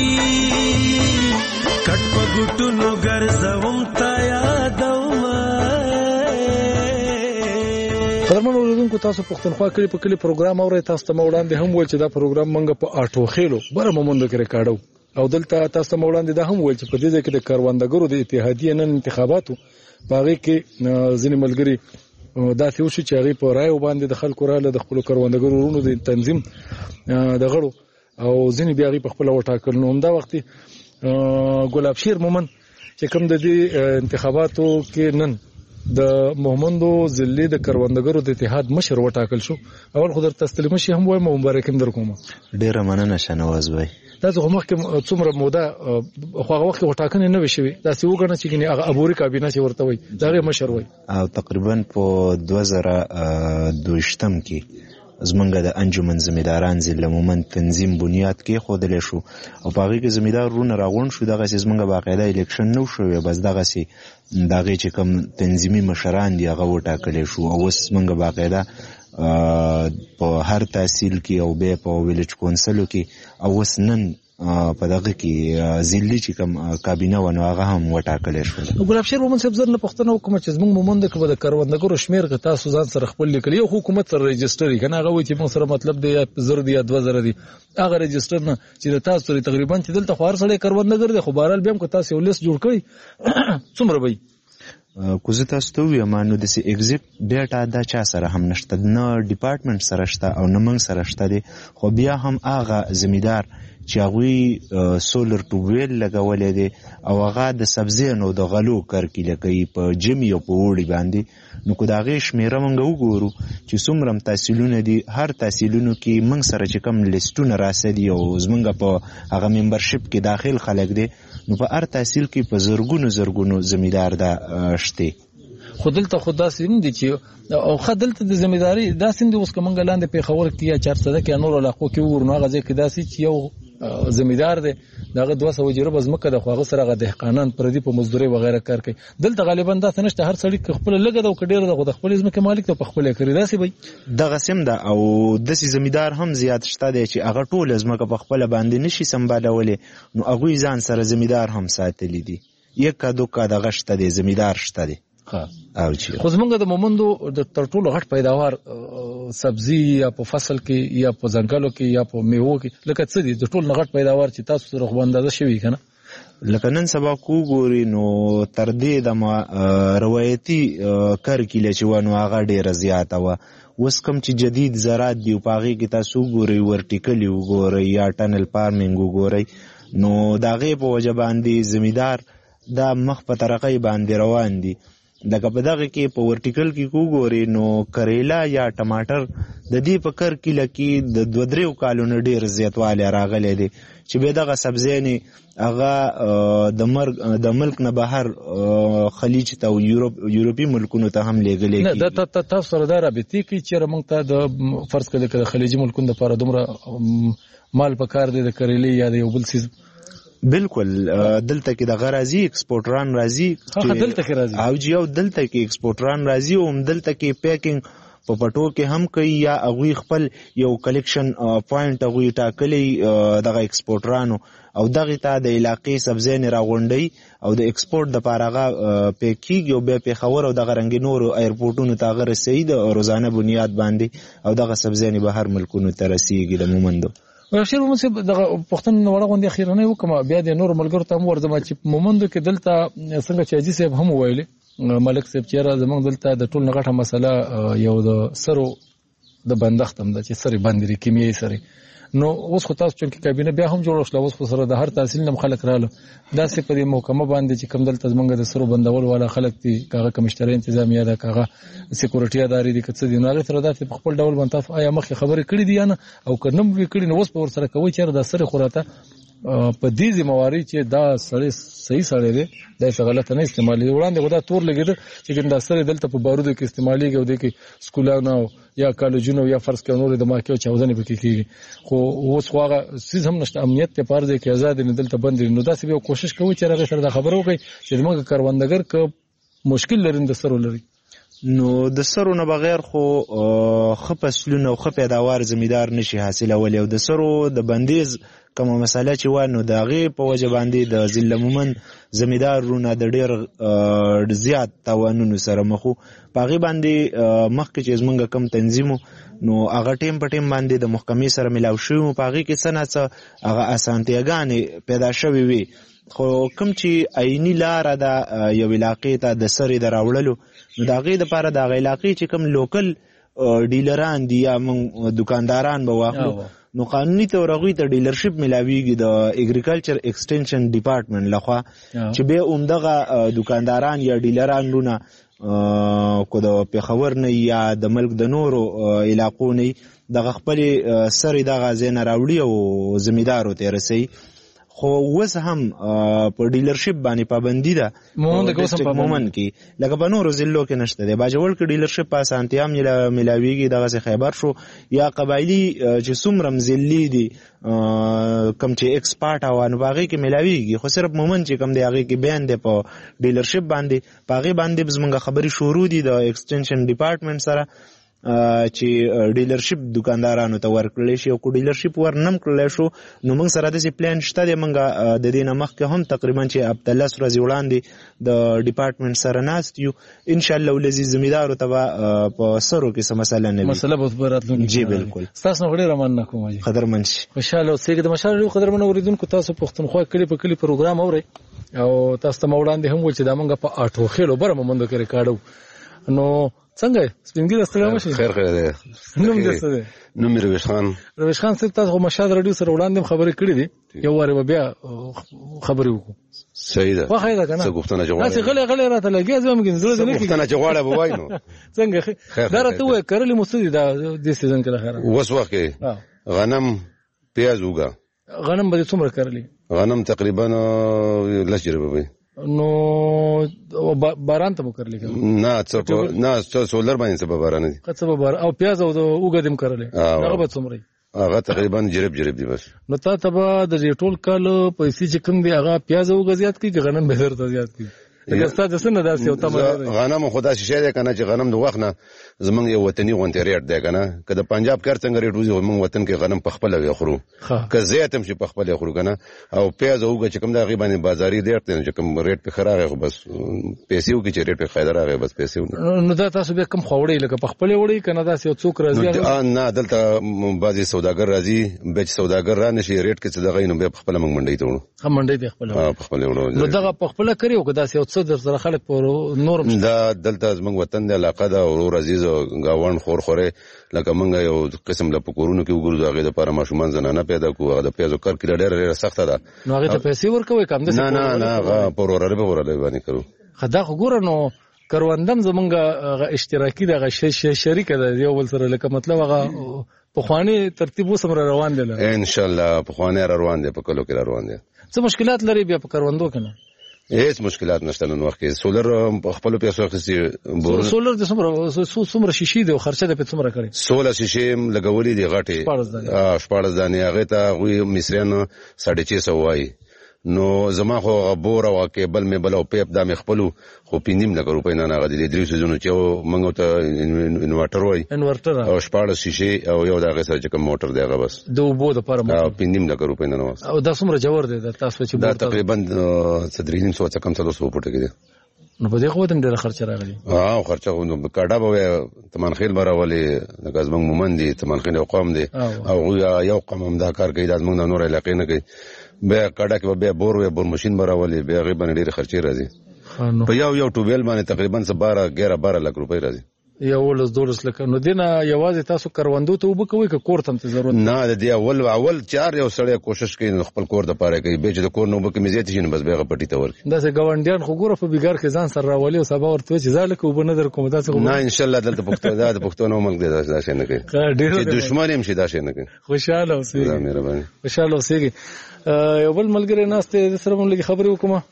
کټ پګټونو ګرځوم تا یادوما قدرمنو اوریدونکو تاسو پښتونخوا کلی په کلی پروګرام اورئ تاسو ته وړاندې هم ویل چې دا پروګرام موږ په اټو خېلو بره مومندو کې ریکارډو او دلته تاسو ته وړاندې دا هم ویل چې په دې ځای کې د کاروندګرو د اتحادیې نن انتخاباتو په هغې کې ځینې ملګري داسې وشو چې هغې په رایو باندې د خلکو راله د خپلو کروندګرو ورونو د تنظیم د غړو او ځینې بیا هغې په خپله وټاکل نو همدا وختې ګلاب شیر مومن چې کوم د دې انتخاباتو کې نن د محمدو ضلعي د کروندګرو د اتحاد مشر وټاکل شو. اول خو درته تسلیمه شي هم وایم مبارکیم در کوم. ډیره مننه شنواز بھائی. دا څه مخکې څومره موده خو هغه وخت وټاکنه نه وشوي دا سی وګڼه چې کني هغه ابوري کابینه چې ورته وي دا غي مشر وي او تقریبا په دوه زره دوه کې زمونږ د انجمن زمیداران ضلع مومند تنظیم بنیاد کې خودل شو او په هغه کې زمیدار رونه راغون شو دغه زمونږ باقاعده الیکشن نو شو بس دغه سي دغه چې کوم تنظیمي مشران دی هغه وټاکل شو او اوس زمونږ باقاعده په هر تحصیل کې او به په ویلج کونسلو کې او اوس نن په دغه کې ضلعي چې کوم کابینه ونه هغه هم وټاکل شو. ګلاب شیر مومن صاحب زر نه پښتنه حکومت چې زموږ مومند کې د کروندګرو شمیر غ تاسو ځان سره خپل لیکلی یو حکومت سره ريجستري کنه هغه وي چې موږ سره مطلب دی زر دی یا دوه زر دی هغه ريجستر نه چې تاسو سره تقریبا چې دلته خو هر سړی کروندګر دی خو بهرال بیا هم که تاسو یو لیست جوړ کړئ څومره وي کوزه تاسو ته وی مانو د سی ایگزیکټ ډیټا دا چا سره هم نشته نه ډپارټمنټ سره شته او نه موږ سره شته دی خو بیا هم هغه زمیدار چې هغوی سولر ټوبویل لګولې دي او هغه د سبزیانو د غلو کرکیله کوي په جمی او په وړي باندې نو کو دا غي شمیره مونږ وګورو چې څومره تحصیلونه دي هر تحصیلونو کې موږ سره چې کوم لیستونه راسدي او زمونږ په هغه ممبرشپ کې داخل خلک دي نو په هر تحصیل کې په زرګونو زرګونو زمیدار دا شته خودلته خدا سیم دي چې او خدلته د زمیداری دا سیم دي اوس کومنګ لاندې په خبر کې یا چهارصد کې نور علاقو کې ورنو غځي کې داسي چې یو زمیدار دی دغه دوه سوه جره بزمکه د خواغه سره غ دهقانان پردي په مزدوري وغیرہ کار کوي دلته غالبا دا نشته هر سړی خپل لګد او کډیر د خپل ځمکه مالک ته په خپل کړی داسي وي دغه سم ده او د سي زمیدار هم زیات شته دی چې هغه ټول ځمکه په خپل باندې نشي سمبالولې نو هغه ځان سره زمیدار هم ساتلی دي یک کا دوه کا دغه شته دی زمیدار شته دی ها او چې خو زمونږ د مومندو د ترټولو غټ پیداوار سبزی یا په فصل کې یا په ځنګلو کې یا په میوو کې لکه څه دي د ټول غټ پیداوار چې تاسو سره خو اندازه شوی کنه لکه نن سبا کو ګوري نو تر دې د روایتي کرکیله چې ونه هغه ډیره زیاته و اوس کوم چې جدید زراعت دی په هغه کې تاسو ګوري ورټیکلی وګوري یا ټنل فارمینګ وګوري نو دغه په وجه باندې زمیدار دا مخ په طرقې باندې روان دي دغه په دغه کې په ورټیکل کې وګوري نو کریلا یا ټماټر د دې په کر کې لکه د دوه درو کالونو ډیر زیاتواله راغلي دي چې به دغه سبزیانی هغه د مرګ د ملک نه بهر خلیج ته او یورپ یورپی ملکونو ته هم لېږلي نه د تاسو سره دا رابطې کې چې موږ ته د فرض کړه د خلیجي ملکونو لپاره دومره مال په کار دی د کریلي یا د یو بل سیز بالکل دلته کې د غرازي ایکسپورټران راځي هغه دلته کې راځي او جیو دلته کې ایکسپورټران راځي او دلته کې پیکینګ په پټو کې هم کوي یا هغه خپل یو کلیکشن پوینټ هغه ټاکلي دغه ایکسپورټرانو او دغه ته د علاقې سبزیانې راغونډي او د ایکسپورټ د پارغه پیکیږي او به په خبر او دغه رنګ نور ایرپورټونو ته غره سید روزانه بنیاد باندې او دغه سبزیانې به هر ملکونو ته رسیږي د مومندو شیر مومن صاحب دغه پښتون وړه غونډه اخیرنه وکم بیا د نور ملګرو ته ورځم چې مومند کې دلته څنګه چې اجي صاحب هم ویلي ملک صاحب چې را زمونږ دلته د ټول نغټه مسله یو د سرو د بندښت هم د چې سری باندې کیمیاوي سری نو اوس خو تاسو چې کابینه بیا هم جوړ شو اوس خو سره د هر تحصیل نم خلک رااله دا څه په دې محکمه باندې چې کم دلته زمونږ د سرو بندول والا خلک دي کاغه کمشتری انتظامیه ده کاغه سکیورټي ادارې دي کڅ دي نو هغه سره د خپل ډول باندې تاسو آیا مخه خبرې کړې دي نه او کنم وی کړې نو اوس په ور سره کوي چې د سره خوراته په دې ذمہواری چې دا سړی صحیح سړی دی دا څه غلط نه استعمالي وړاندې غوډه تور لګیدل چې دا سړی دلته په بارودو کې استعمالي کوي د کې سکولانو یا کالجونو یا فرض کړه نور د ماکیو چاودنې پکې کیږي خو اوس خو سیس هم نشته امنیت ته پاره کې آزاد نه دلته بند نو دا څه به کوشش کوي چې هغه سره خبرو کوي چې موږ کاروندګر ک مشکل لري د سره لري نو د سرو نه بغیر خو خپسلونه او خپ پیداوار زمیدار نشي حاصلول او د سرو د بندیز کومه مسله چې و نو دغه په وجه باندې د ضلع مومن زمیدار رونه د ډیر زیات توانونو سره مخو پاغي باندې مخکې چې زمونږ کم تنظیمو نو هغه ټیم په ټیم باندې د محکمې سره ملاو شو پاغي کې سنت هغه اسانتیاګانې پیدا شوي وي خو کوم چې عیني لار ده یو علاقې ته د سری دراوړلو نو دا غي د پاره د علاقې چې کوم لوکل ډیلران دي یا موږ دکانداران به واخلو نو قانوني تور غوي ته ډیلرشپ ملاويږي د اګریکلچر ایکسټنشن ډپارټمنټ لخوا چې به اومدغه دکانداران یا ډیلران لونه کو د پیښور نه یا د ملک د نورو علاقو نه دغه خپلې سرې دغه ځای نه راوړي او زمیندارو ته یې رسوي. خو اوس هم په ډیلرشپ باندې پابندي ده مومند کې، لکه په نورو ضلعو کې نشته دی. باجوړ کې ډیلرشپ په اسانتیا هم میلاویږي، دغسې خیبر شو یا قبایلي چې څومره هم ضلعي دي کم چې ایکسپارټ او نو په هغې کې میلاویږي، خو صرف مومند چې کم دی هغې کې بیان دی په ډیلرشپ باندې. په هغې باندې زموږ خبرې شروع دي د ایکسټینشن ډپارټمنټ سره چې ډیلرشپ دکاندارانو ته ورکړلی شي، او که ډیلرشپ ورنم کړلی شو نو موږ سره داسې پلان شته دی. موږ د دې نه مخکې هم تقریبا چې هفته لس ورځې وړاندې د ډپارټمنټ سره ناست یو، انشاءالله ولزي زمیندارو ته به په سرو کې څه مسله نه وي. مسله به راتلونکي جی بالکل. ستاسو نه ډېره مننه کوم. قدرمن شي. خوشحاله اوسئ. د مشال راډیو قدرمن اورېدونکو، تاسو پښتونخوا کلي په کلي پروګرام اورئ او تاسو ته ما وړاندې هم وویل چې دا موږ په اټو خېلو بره مومندو کې ریکارډو. نو څنګه سپینګي ستړی مشي؟ خیر خیر دی. نوم دې څه دی؟ نوم مې رویش خان. رویش خان صاحب، تاسو مشال راډیو سره وړاندې خبرې کړې دي، یو واره به بیا خبرې وکړو. صحیح ده. واخې دا کنه څه غوښتنه جوړه تاسو غلې غلې راته لګي ځم کې زړه دې نه کیږي. غوښتنه جوړه به وای نو څنګه دا راته وای کړلې مسودي دا د سیزن کې راخره وس وخت غنم پیاز وګا. غنم به څومره کړلې؟ غنم تقریبا لس جریبه وي. نو باران ته مو کړلې نه څه نه څه سولر باندې څه باران دي څه به بار او پیاز او وګا دم کړلې هغه به څومره؟ هغه تقریبا جریب جریب دی بس. نو تا ته به د ټول کال پیسې چې کوم دی هغه پیاز او وګا زیات کی غنم به درته زیات کی؟ دا ستاسو څنګه داسې او تمه غنم خدا شي دی کنه چې غنم د وخت نه زمونږ یو وطني غونډه ریټ دی کنه که د پنجاب کار څنګه ریټ وځي موږ وطن کې غنم په خپل وي خورو که زیات هم شي په خپل خورو کنه او پیاز او چې کوم دا غیبانه بازاري ریټ دی چې کوم ریټ په خراغه خو بس پیسې او کې چې ریټ په خیدر راغی بس پیسې نو دا تاسو به کم خوړې لکه په خپل وړي کنه دا یو څوک راځي نه دلته بعضي سوداګر راځي به سوداګر را نشي ریټ کې څه دغه نو به خپل موږ منډي ته وړو هم منډي ته خپل په خپل وړو نو دغه په خپل کړیو که دا یو څه در سره خلک نورم دا دلته زموږ وطن دی علاقه دا ورور عزیز او گاوند خور خوره لکه موږ یو قسم له پکورونو کې وګورو هغه د لپاره ماشومان زنانه پیدا کوو هغه د پیازو کار کې ډېر سخته ده نو هغه ته پیسې ورکوي کم ده نه نه نه هغه پرورره به ورله باندې کړو خدا خو ګور نو کروندم زمونږ اشتراکي دغه شریک ده یو بل سره لکه مطلب هغه په خواني ترتیب وسم روان دي ان شاء الله په خواني روان دي په کلو کې روان دي. څه مشکلات لري بیا په کروندو کې؟ نه هیڅ مشکلات نشته نن وخت کې سولر خپل پیسو اخستي سولر د څومره څومره شیشې دی او خرچه د په څومره کړي؟ سولر شیشې لګولې دي غټه شپاړس دانې هغه ته وی مصریان ساڑھے چھ سو وای نو زما خو بور او کېبل مې بل او پیپ د مې خپلو خو پینیم لګ روپې نه نه غدي درې سيزونو چې منغو ته انورټر وای انورټر او شپاړس شیشې او یو دغه سره چې کوم موټر دی هغه بس د وبو د پر موټر پینیم لګ روپې نه نه او دا څومره جوړ دی د تاسو چې دا تقریبا صدرین سو څه کم څه سو پټ کېده نو په دې خو دم ډېر خرچه راغلی ها خرچه نو کاډا به تمن خیل براولې د غزمن مومن دي تمن خیل قوم دي او یو قوم هم دا کار کوي د موږ نور علاقې نه کوي به کاډا کې به بور و بور ماشين براولې به غیبن ډېر خرچې راځي په یو یو ټوبل باندې تقریبا بارہ غیر بارہ لک روپۍ راځي یو ولس دولس لکه نو دینه یوازې تاسو کروندو ته وبکوي که کور ته ضرورت نه د دې اول اول چار یو سړی کوشش کوي خپل کور د پاره کوي به چې د کور نو به کمیزیت شي بس به پټی ته ورکی دا څنګه ګاونډیان خو ګوره په بیګار کې ځان سره راولي او سبا ورته چې ځاله کو بنه در کوم دا څه نه ان شاء الله دلته پښتو دا د پښتو نو ملک دی دا څه نه کوي چې دښمن هم شي دا څه نه کوي خوشاله اوسئ مهرباني خوشاله اوسئ یو بل ملګری ناشته د سره مونږ خبرې وکړه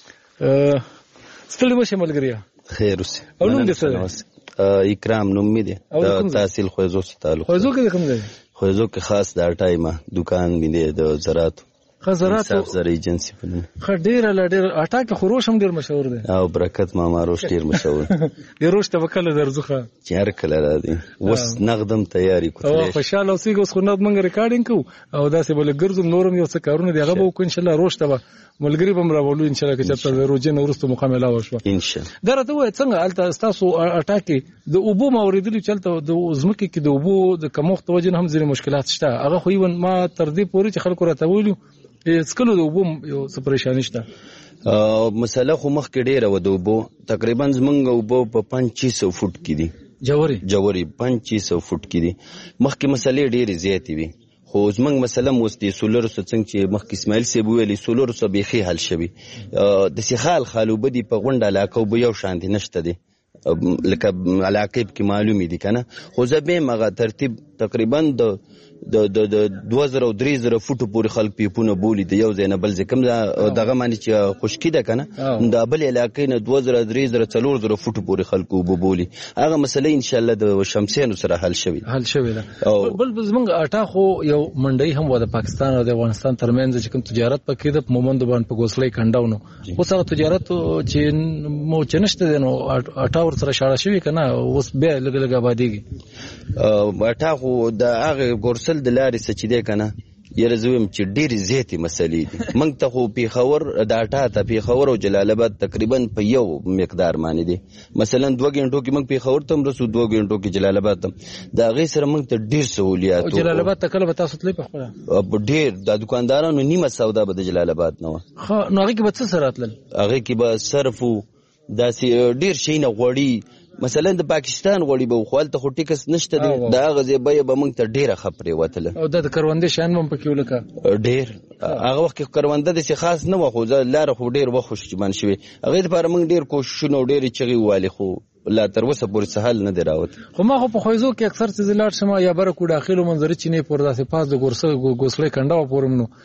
ستړي مشه ملګریا خیر اوسه او نن د سره اکرام نوم می دی د تحصیل خوځو سره تعلق خوځو کې کوم دی خوځو کې خاص د ټایمه دکان می دی د زراعت خزرات صاحب زری ایجنسی په نوم خډیر لډیر اټا کې خروش هم ډیر مشهور دی او برکت ماما روش ډیر مشهور دی روش ته وکړه درځخه چې هر کله را دي وس نقدم تیاری کوي او خوشاله اوسې اوس خو نو موږ ریکارډینګ کوو او دا څه بل ګرځم نورم یو څه کارونه دی هغه به وکړو ان شاء الله روش ته ملګری بم راولو ان شاء الله چې تاسو روزنه ورستو مکمله وشو ان شاء الله درته وای څنګه الته تاسو اټا کې د اوبو موردلو چلته د زمکه کې د اوبو د کموخت وجه هم ځینې مشکلات شته هغه خو یو ما تر دې پورې چې خلکو راته ویلو اسکلو د اوبو یو څه پریشانی شته مسله خو مخ کې ډیره و د اوبو تقریبا زمونږ اوبو په پنځه سوه فوټ کې دي جووري جووري پنځه سوه فوټ کې دي مخکې مسلې ډیره زیاتې وي خو زمونږ مسله موس دي سولر سره څنګه چې مخکې اسماعیل صاحب ویلي سولر سره بيخي حل شوي د سیخال خالوبه دي په غونډه علاقه وب یو شانتي نشته دي لکه علاقه کې معلومې دي کنه خو زه به مغه ترتیب تقریبا د د د د دوه زره او درې زره فوټو پورې خلک پیپونه بولی د یو ځای نه بل ځای کوم دغه باندې چې خشکي ده کنه د بل علاقې نه دوه زره درې زره څلور زره فوټو پورې خلکو وبولي هغه مسله ان شاء الله د شمسیانو سره حل شوی حل شوی ده بل زمونږ اټا خو یو منډي هم و د پاکستان او د افغانستان ترمنځ چې کوم تجارت پکې د مومند باندې په ګوسلې کنداونو اوس هغه تجارت چې مو چنشته نو اټا ور سره شاړه شوی کنه اوس به لګ لګ آبادیږي اټا خو د هغه ګورسل د لارې څه چې دی کنه یره زویم چې ډېرې زیاتې مسلې دي موږ ته خو پیښور د اټا ته پیښور او جلال آباد تقریبا په یو مقدار باندې دي مثلا دوه غنټو کې موږ پیښور ته رسو دوه غنټو کې جلال آباد ته دا غي سره موږ ته ډېر سہولیات او جلال آباد ته کله به تاسو تللی په خپل ډېر د دکاندارانو نیمه سودا به د جلال آباد نه خو نو هغه کې به څه سره تلل هغه کې به صرف داسې ډېر شي نه غوړي مثلا د پاکستان غوړي به خپل ته ټیکس نشته دی دا غزه به به موږ ته ډیره خبره وتله او د کروندې شان هم پکې ولکه ډیر هغه وخت کرونده د څه خاص نه و خو لار خو ډیر وخت من شوی هغه لپاره موږ ډیر کوششونه ډیر چغي والی خو لا تر اوسه پورې سهل نه دی راوت خو ما خو په خوځو کې اکثر څه لاړ شمه یا بره کو داخلو منظر چینه پر داسې پاس د ګورسه ګوسلې کنده پورم نو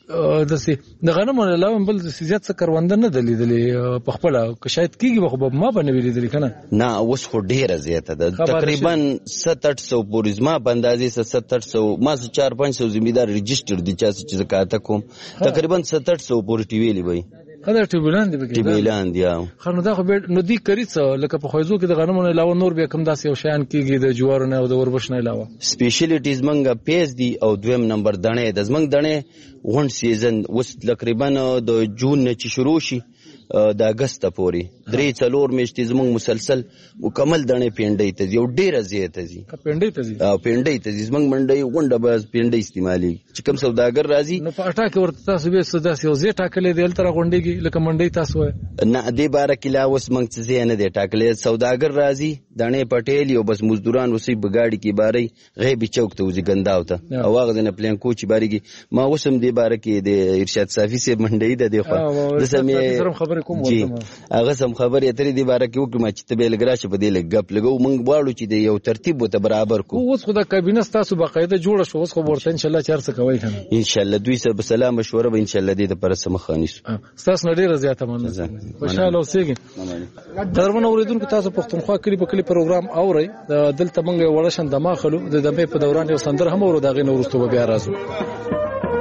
دسي د غنمو علاوه بل زیات څه کرونده نه دلیدلې په خپل که شاید کیږي خو ما باندې ویلې کنه نه اوس خو ډیره زیاته ده تقریبا سات اټ سو پورې ما باندې سات اټ سو ما چار پنځه سو ذمہدار رجسٹر دي چې زکات کوم تقریبا سات اټ سو پورې ټي ویلې وای خدای ټیبلان دی بګی ټیبلان دی خنو دا خو نو دی کری څه لکه په خوځو کې د غنمو علاوه نور به کم داسې او شان کیږي د جوارو نه او د وربش نه علاوه سپیشلیټیز منګه پیس دی او دویم نمبر دانه د زمنګ دانه ون سیزن وس تقریبا د جون نه چې شروع شي د اگست پورې درې څلور میاشتې زمنګ مسلسل مکمل دانه پیندې ته یو ډیره زیاته دي پیندې ته دي او پیندې ته زمنګ منډي غونډه به پیندې استعمالي چې کوم سوداګر راځي نو په اټا کې ورته تاسو به سودا سي او زی ټاکلې دی تر غونډيږي لکه منډي تاسو نه دې بار کلا اوس منګ څه نه دی ټاکلې سوداګر راځي دانه پټېل یو بس مزدوران وسی بګاډي کې باري غیبی چوک ته وزي ګنداوته او هغه نه پلان کوچ باريږي ما وسم دې بار کې د ارشاد صافي سي منډي د دی خو د سمې جی هغه سم خبرې اترې دی بار کې وکړم چې ته به لګراشه په دې لګ غپ لګو مونږ واړو چې د یو ترتیب وته برابر کو اوس خو د کابینه تاسو باقاعده جوړه شو اوس خو ورته ان شاء الله چارڅ کوي کنه ان شاء الله دوی سره به سلام مشوره به ان شاء الله دې د پر سم خانیس تاسو نړۍ رضایت مننه خوشاله اوسئ درمن اوریدونکو تاسو پښتونخوا کلی په کلی پروګرام اوري دلته مونږ ورشن دماخلو د دمه په دوران یو سندر هم ورو دغه نورستو بیا راځو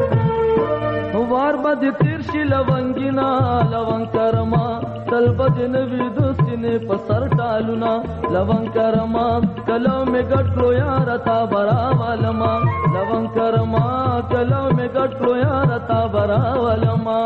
وار بد تیر شي لونګینا لونګ کرما تل بد نوی دوستینه په سر ټالونا لونګ کرما کلو می ګټلو یار تا برا والما لونګ کرما کلو می ګټلو یار تا برا والما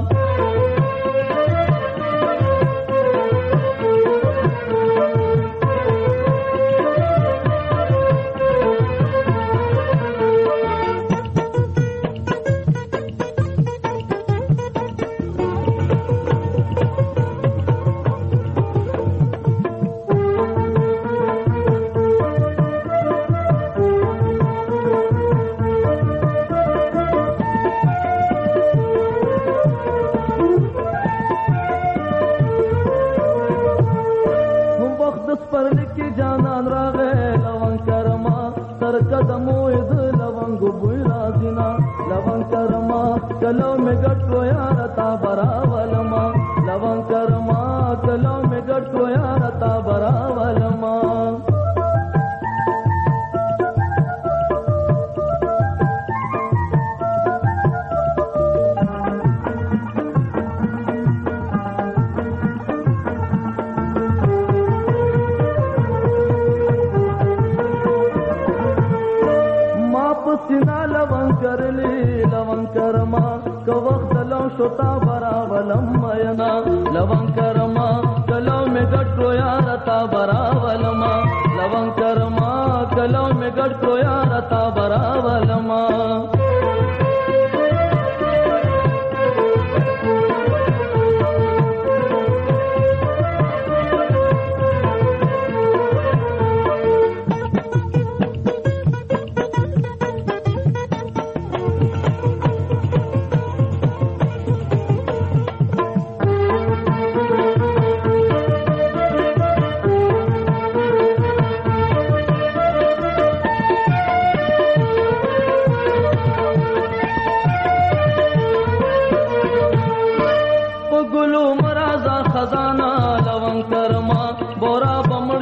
चलो में गटो यार ता बरावलमा लवंग कर्मा चलो में गटो यार ता बरावलमा माप सिना लवंग कर ली लवंग कर्मा शोता बरावलम मयना लवंग कर्मा कलो में गटो यार ता बरावलमा लवंग कर्मा कलो में गटो यार ता बरावलमा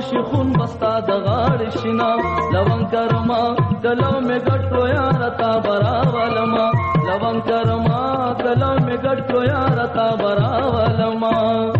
ورشي خون بستا د غاړې شینا لونګ کرما کلو می ګټو یار تا براولما لونګ کرما کلو می ګټو یار تا براولما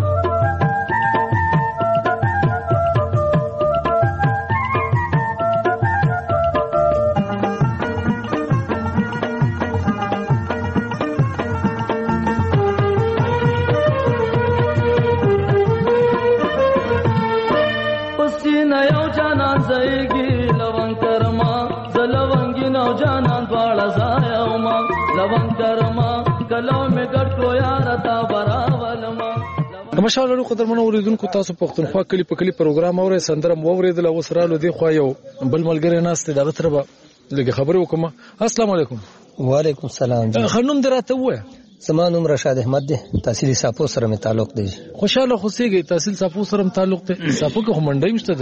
مشال له قدرمنو اوریدونکو تاسو پښتونخوا کلی په کلی پروګرام اورئ سندرم ووریدل او سرالو دی خو یو بل ملګری ناشته دغه تر به لګي خبرې وکم. السلام علیکم. وعلیکم السلام. خنوم دراته وای زما نوم رشاد احمد دی. تحصیلی ساپو سره می تعلق دی. خوشاله خوسیږي تحصیل ساپو سره تعلق دی. ساپو کې همنډای مشته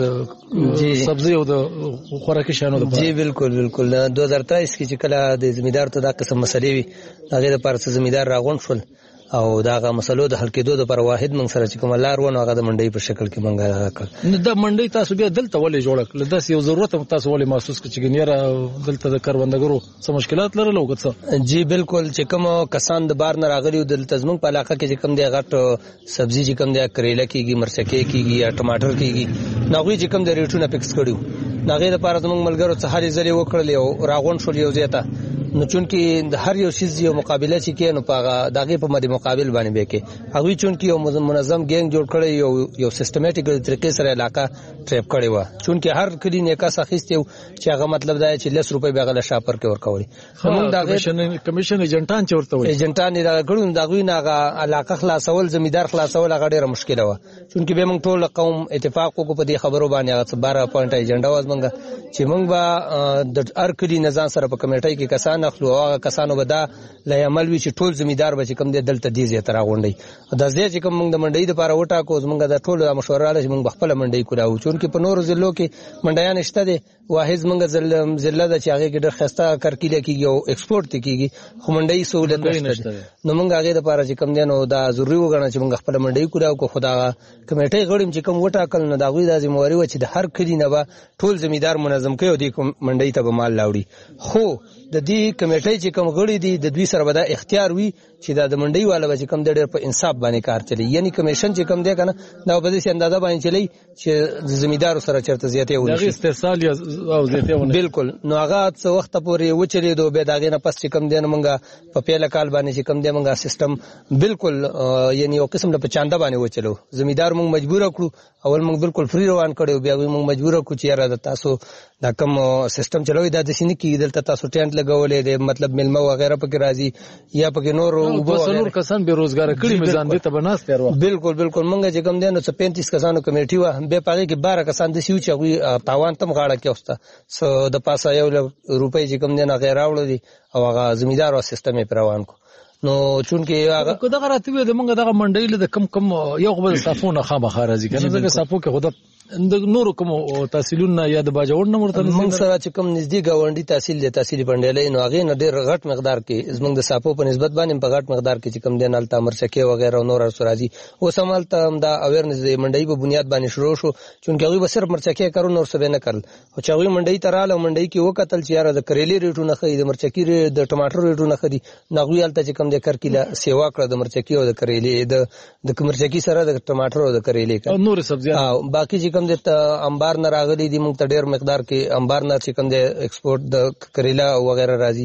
د سبزی او د خوراکي شانو د جی بالکل بالکل دو هزار تیئیس کې چې کله د زمیدار ته دا قسم مسلې وي هغه د پارس زمیدار راغون شول او داغه مسلو د حل کېدو د پر واحد من سره چې کوم لار ونه هغه د منډي په شکل کې منګا کړ. د منډي تاسو بیا دلته ولې جوړ کړل؟ داس یو ضرورت تاسو ولې محسوس کړئ چې ګنیره دلته د کاروندګرو څه مشکلات لرل او څه؟ جی بالکل چې کوم کسان د بار نه راغلي دلته زموږ په علاقه کې چې کوم دی غټ سبزی چې کوم دی کریلا کېږي مرچکې کېږي یا ټماټر کېږي ناغوي چې کوم دی ریټونه فکس کړیو ناغې لپاره زموږ ملګرو څه هلي ځلې وکړلې او راغون شول یو ځای نو چونکی د هر یو شیز یو مقابله چې کې نو پاغه دغه په مدي مقابل باندې به کې هغه چونکی یو منظم ګینګ جوړ کړی یو یو سیستماتیک طریقې سره علاقه ټریپ کړی و چونکی هر کلی نه کا سخیسته چې هغه مطلب دا چې لس روپۍ به غل شاپر کې ورکوي موږ دغه کمیشن ایجنټان چورته وي ایجنټان نه غړون دغه نه علاقه خلاصول زمیدار خلاصول هغه ډیره مشکله و چونکی به موږ ټول قوم اتفاق وکړو په دې خبرو باندې هغه بارہ پوینټ ایجنډا واز موږ چې موږ به د هر کلی نظام سره په کمیټې کې کسان اخلو هغه کسانو به دا لای عمل وی چې ټول زمیدار به کوم د دلته دی زیات راغونډي دا زه چې کوم موږ د منډي لپاره وټا کو موږ د ټول مشوره لږ موږ خپل منډي کولاو چون کې په نور ضلعو کې منډیان شته دي واحد موږ ضلع ضلع د چاغه کې ډېر خسته کرکیله کیږي او ایکسپورټ ته کیږي خو منډي سہولت نشته نو موږ هغه لپاره چې کوم دینو دا ضروري وګڼل چې موږ خپل منډي کولاو کو خدا کمیټې غړم چې کوم وټا کل نه دا غوي د ذمہواری و چې د هر کلی نه به ټول زمیدار منظم کوي او د منډي ته به مال لاوړي خو د دې کمیټې چې کوم غړي دي د دوی سره به دا اختیار وي چې دا د منډي والا چې کوم د ډېر په انصاف باندې کار چلی یعنی کمیشن چې کوم دی کنه دا په دې اندازه باندې چلی چې زمیدار سره چرته زیاته ونشي دغه استحصال او زیاته ونه بالکل نو هغه څه وخت پورې و چلی دو به داګه نه پس چې کوم دی موږ په پیله کال باندې چې کوم دی موږ سیستم بالکل یعنی یو قسم د پچاندا باندې و چلو زمیدار موږ مجبور کړو اول موږ بالکل فری روان کړو بیا موږ مجبور کړو چې یاره تاسو دا کوم سیستم چلوي دا د سینې کې دلته تاسو ټینټ لګولې دي مطلب ملمه وغیرہ پکې راځي یا پکې نور وبو کسان به روزګار کړي میزان دي ته بناست یارو بالکل بالکل مونږ چې کوم دي نو پینتیس کسانو کمیټي و به پاره کې بارہ کسان د سیو چې تاوان تم غاړه کې اوسته سو د پاسه یو روپۍ چې کوم دي نه غیر راوړل دي او هغه زمیدار او سیستم یې روان کو نو چونکه هغه کو دغه راتوي د مونږ دغه منډیل د کم کم یو خبر صفونه خامخا راځي کنه دغه صفو کې خود د نور کوم تحصیلونه یا د باجوړ نه مرته موږ سره چې کوم نږدې گاونډي تحصیل د تحصیل پندلې نو هغه نه ډېر غټ مقدار کې زمونږ د صافو په نسبت باندې په غټ مقدار کې چې کوم د نال تامر چکه وغیرہ نور سرازي او سمال ته دا اویرنس د منډي په بنیاد باندې شروع شو چونکه هغه صرف مرچکه کارو نور څه نه کړل او چې هغه منډي تراله منډي کې وکتل چې یاره د کریلي ریټونه خې د مرچکی د ټماټر ریټونه خې نغوی الته چې کوم د کر کله سیوا کړ د مرچکی او د کریلي د د مرچکی سره د ټماټر او د کریلي او نور سبزیان او باقي چې کوم د انبار نه راغلي دي موږ ته ډېر مقدار کې انبار نه چې کوم د ایکسپورټ د کریلا وغیرہ راځي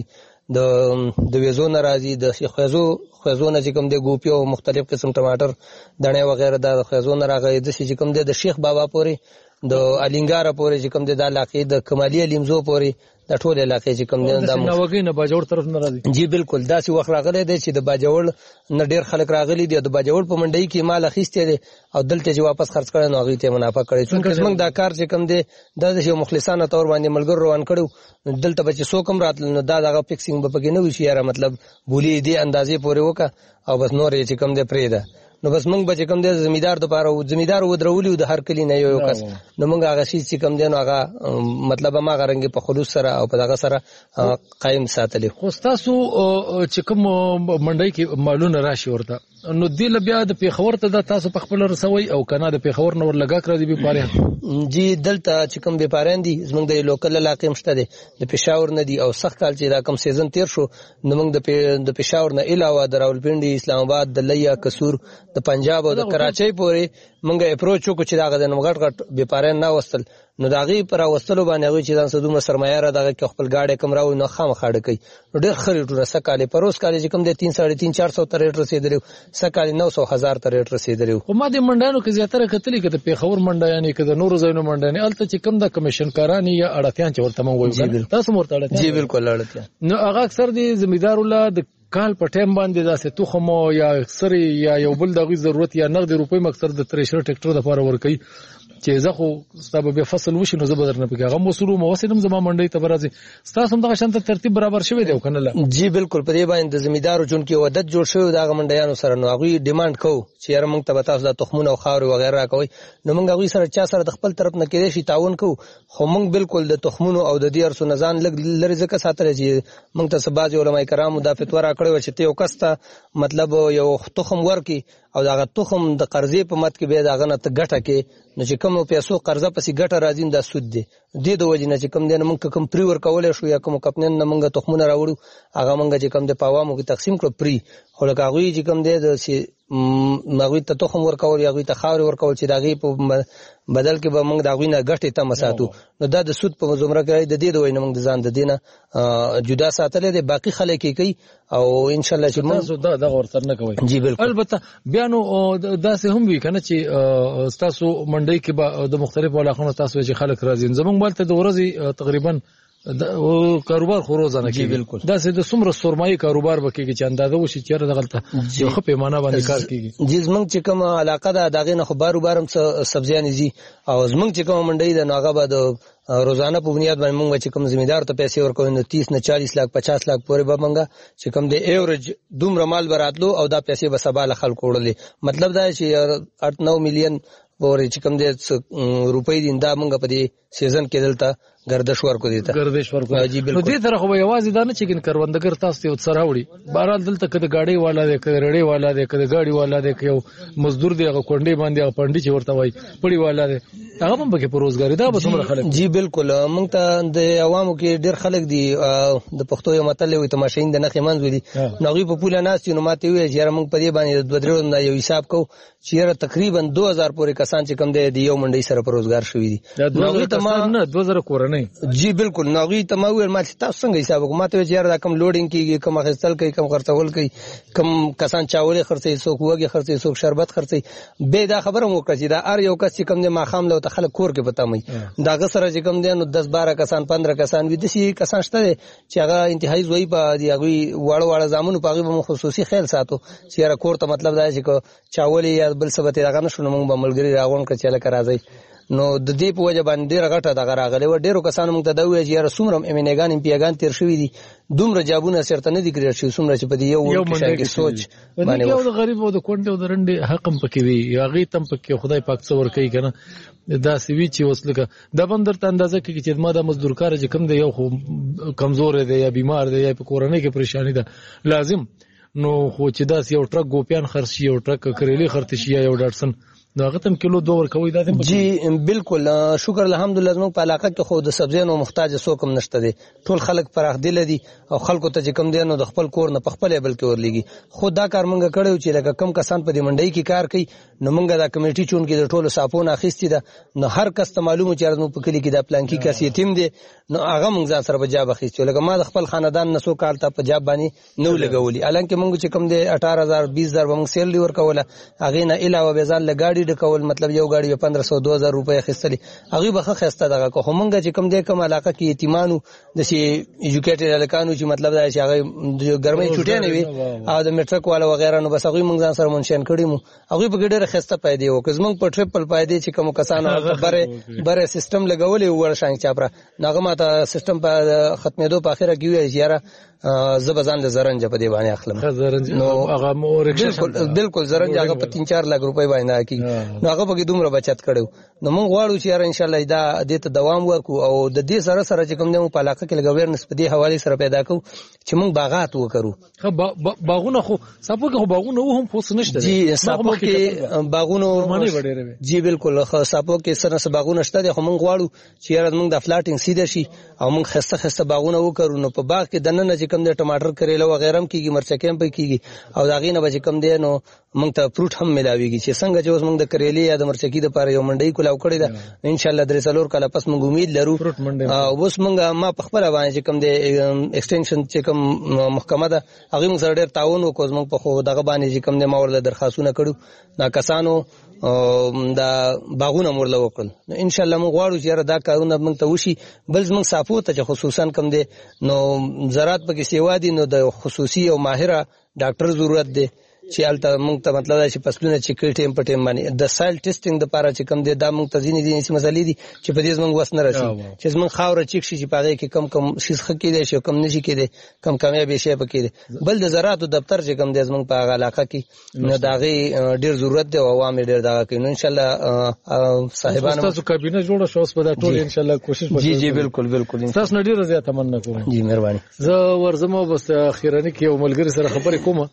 د د ویزو نه راځي د خزو خزو نه چې کوم د ګوپی او مختلف قسم ټماټر دڼه وغیرہ د خزو نه راغلي د چې کوم د شیخ بابا پورې د الینګار پورې چې کوم د علاقې د کمالي لیمزو پورې د ټول علاقې چې کوم د نوګي نه باجوړ طرف نه راځي جی بالکل دا سی وخت راغلی دی چې د باجوړ نه ډیر خلک راغلي دي د باجوړ په منډي کې مال اخیسته دي او دلته چې واپس خرڅ کړي نو هغه ته منافع کړي چې موږ دا کار چې کوم دی د یو مخلصانه تور باندې ملګر روان کړو دلته به چې سو کم راتل نو دا دغه فکسینګ به پکې نه وي چې یاره مطلب بولی دی اندازې پورې وکا او بس نور چې کوم دی پرې ده نو بس موږ به کوم د زمیدار د پاره زمیدار ودرولې د هر کلی نه یو کس نو موږ هغه شي چې کوم دی نو هغه مطلب ما غرنګ په خلوص سره او په دغه سره قائم ساتلی. خو تاسو چې کوم منډي کې مالونه راشي ورته نو دل بیا د پیښور ته د تاسو په خپل رسوي او کنه د پیښور نور لګاک را دي به پاره جی دلته چې کوم به پاره دي زمونږ د لوکل علاقې مشته دي د پیښور نه دي او سخت کال چې دا کم سیزن تیر شو نو موږ د د پیښور نه علاوه د راولپنډي اسلام آباد د لیا کسور د پنجاب او د کراچۍ پورې موږ اپروچ وکړو چې دا غد نو غټ غټ به پاره نه وستل نو داغي پر وستلو باندې غوي چې ځان سدومه سرمایه را دغه خپل گاډي کم راو نو خام خاړه کوي نو ډېر خریټو سکاله پروس کالج کم د تین ساڑھے تین چار سو تر ریټ رسیدلو سکاله نو سو هزار تر ریټ رسیدلو. خو ما د منډانو کې زیاتره کتلې کده پیښور منډا یعنی کده نور زینو منډانه الته چې کم د کمیشن کارانی یا اړتیان چې ورته مونږ تاسو مرته اړتیا جی بالکل اړتیا نو هغه اکثر دي زمیدار الله د کال په ټیم باندې داسې تخم یا اکثر یا یو بل دغه ضرورت یا نقد روپۍ مکثر د تریشر ټریکټر د لپاره ورکي چې زه خو ستاسو به فصل وشي نو زه به درنه پکې هغه مسلو موسم زما منډي ته برازي ستاسو دغه شانت ترتیب برابر شوی دی کنه لا جی بالکل په دې باندې د زمیدارو جون کې ودت جوړ شوی دا منډیانو سره نو هغه ډیماند کو چې یاره موږ ته تاسو د تخمونه او خاور وغیرہ کوي نو موږ هغه سره چا سره د خپل طرف نه کېږي شي تعاون کو خو موږ بالکل د تخمونو او د دې ارسو نزان لري ځکه ساتل چې موږ ته سباز علماء کرام د فتوا راکړی چې ته یو کسته مطلب یو تخم ورکی او دا تخم د قرضې په مت کې به دا غنه ته ګټه کې نو چې کوم پیسو قرضه پسې ګټه راځي دا سود دی د دې وجې نه چې کوم دین موږ کوم پری ور کولای شو یا کوم کپنن نه موږ تخمونه راوړو هغه موږ چې کوم د پاوامو کې تقسیم کړو پری خو لکه هغه چې کوم دی د مغوی ته تخم ور کول یا غوی ته خاور ور کول چې داغي په بدل کې به موږ داغوی نه ګټه ته مساتو نو دا د سود په زمره کې د دې دوی نه موږ ځان د دینه جدا ساتل دي باقي خلک کوي او ان شاء الله چې تاسو دا د ورتر نه کوي جی بالکل البته بیانو داسې هم وی کنه چې تاسو منډي کې به د مختلفو علاقو تاسو چې خلک راځي زمونږ مالته د ورځي تقریبا او کاروبار خو روزانه کې بالکل دا سه د سمره سرمایي کاروبار وکړي چې اندازه وشي چې دغلته یو خپې معنا باندې کار کیږي جی زمونږ چې کوم علاقه ده دغه نه خو بارو بارم سبزیان دي او زمونږ چې کوم منډي ده ناغه بعد روزانه په بنیاد باندې موږ چې کوم زمیدار ته پیسې ورکوي نو تیس نه چالیس لک پچاس لک پورې به موږ چې کوم د ایوریج دومره مال براتلو او دا پیسې به سبا له خلکو وړلې مطلب دا چې اټ نو میلیون پورې چې کوم د روپۍ دین دا موږ په دې سیزن کې دلته گردش ورکو دیتا گردش ورکو جی بالکل نو دې طرح خو یوازې دا نه چې ګن کروندګر تاسو ته سره وړي بهرال دلته کده گاډي والا دی کده رړې والا دی کده گاډي والا دی یو مزدور دی هغه کونډې باندې هغه پندې چې ورته وای پړی والا دی هغه هم پکې په روزګاری دا به څومره خلک جی بالکل موږ ته د عوامو کې ډېر خلک دي د پښتو یو متل وي تماشین د نخې منځ ودي نو غي په پوله ناس نو ماته وی چې موږ په دې باندې د بدرو نه یو حساب کو چې تقریبا دو هزار پورې کسان چې کم دی یو منډي سره په روزګار شوی دي نو تمام نه دو هزار کورنۍ جی بالکل نوغي تمویل ما تاسو څنګه حساب کوم ماته چې دا کم لوډینګ کیږي کم خرڅل کوي کم خرڅول کوي کم کسان چاولې خرڅي څوک وګي خرڅي څوک شربت خرڅي به دا خبره مو کړی دا ار یو کس چې کم نه ماخام له خلک کور کې پتا مې دا غسر چې کم دی نو دس بارہ کسان پندرہ کسان وي دسي کسان شته چې هغه انتهایی زوی په دی هغه واړه واړه زامنو په هغه خصوصي خیال ساتو چې را کور ته مطلب دا چې چاولې یا بل څه به هغه نشو موږ به ملګری راغون کړ چې لکه راځي نو د دې په وجه باندې ډیره غټه دغه راغلی و ډیرو کسانو موږ ته دا وایي چې یاره څومره امینګان امپیاګان تیر شوي دي دومره جابونه سرته نه دي کړی شي څومره چې په دې یو ورکشن کې سوچ باندې یو د غریب او د کونډې او د رنډې حق هم پکې وي هغه تم پکې خدای پاک څو ور کوي کنه دا سوي چې وسلګه د بندر ته اندازه کوي چې ما د مزدور کار چې کم دی یو خو کمزور دی یا بیمار دی یا په کورنۍ کې پریشانی ده لازم نو خو چې دا یو ټرک ګوپیان خرڅ شي یو ټرک کریلی خرڅ شي یا یو ډاټسن دا غتم کیلو دوور کوي دا جی بالکل شکر الحمدلله زموږ په علاقه کې خو د سبزیانو محتاج څوک هم نشته دي ټول خلک پراخ دي لدي او خلکو ته چې کم دي نو د خپل کور نه په خپل بل کې ورلېږي خو دا کار مونږ کړو چې لکه کم کسان په دې منډي کې کار کوي نو مونږ دا کمیټي چون کې د ټولو صافونه اخیستي ده نو هر کس ته معلومه چې نو په کلی کې دا پلان کې کس یتیم دي نو هغه مونږ ځان سره بجاب اخیستو لکه ما د خپل خاندان نسو کال ته په جاب باندې نو لګولي الانکه مونږ چې کم دي اٹھارہ ہزار بیس ہزار مونږ سیل ورکوله هغه نه علاوه به ځان لګاډي ډکول مطلب یو ګاډي په پندرہ سو دو هزار روپۍ اخیستلې هغه به خسته دغه کو همغه چې کوم دې کوم علاقه کې یتیمانو د شي ایجوکیټډ الکانو چې مطلب دا چې هغه ګرمۍ چټي نه وي او د میټرک والا وغیرہ نو بس هغه موږ ځان سره منشن کړی مو هغه په ګډه خسته پیدا وکړ زمونږ په ټریپل پیدا چې کوم کسانو بره بره سیستم لګولې ورشان چاپرا ناغه ماته سیستم په ختمېدو په اخره کې وی یاره زبزان د زرنج په دی باندې اخلم نو هغه بالکل بالکل زرنج هغه په تین چار لک روپۍ باندې کی نو هغه به دومره بچت کړو نو موږ غواړو چې ان شاء الله دا د ته دوام ورکو او د دې سره سره چې کوم نو په علاقه کې لګویرنس په دې حواله سره پیدا کو چې موږ باغات وکړو باغونه خو ساپو کې باغونه هم پوس نشته جی ساپو کې باغونه جی بالکل ساپو کې سره سره باغونه شته خو موږ غواړو چې موږ د فلاټینګ سیده شي او موږ خسته خسته باغونه وکړو نو په باغ کې دنه چې کوم د ټماټر کریلا وغیرہ هم کیږي مرچکیم په کیږي او دا غینه به کوم دی نو موږ ته فروټ هم ملاويږي چې څنګه چې اوس موږ د کریلې یا د مرچکی د پاره یو منډي کولاو کړی دا ان شاء الله درې څلور کاله پس موږ امید لرو او اوس موږ ما په خپل باندې چې کوم دی ایکسټنشن چې کوم محکمه ده هغه موږ سره ډېر تعاون وکړو موږ په خو دغه باندې چې کوم دی ما ورله درخواستونه کړو دا کسانو دا باغونه مرله وکړل ان شاء الله موږ غواړو چې دا کارونه موږ ته وشي بل موږ صافو ته خصوصا کوم دی نو زراعت پکې سیوا دي نو د خصوصي او ماهره ډاکټر ضرورت دی چې الته موږ ته مطلب دا چې فصلونه چې کټ ټیم په ټیم باندې د سایل ټیسټینګ د لپاره چې کوم دی دا موږ ته ځینې دي چې مسلې دي چې په دې موږ وس نه راشي چې موږ خاور چیک شي چې پاره کې کم کم شیز خکې دي شي کم نشي کېده کم کامیاب شي پکې دي بل د زراعت دفتر چې کوم دی موږ په هغه علاقه کې نو داغي ډیر ضرورت دی او عوام ډیر دا کوي نو ان شاء الله صاحبانو تاسو کابینه جوړه شوس په دا ټول ان شاء الله کوشش وکړو جی جی بالکل بالکل تاسو ډیر زیات مننه کوم جی مهرباني زه ورزمو بس اخیرانی کې یو ملګری سره خبرې کوم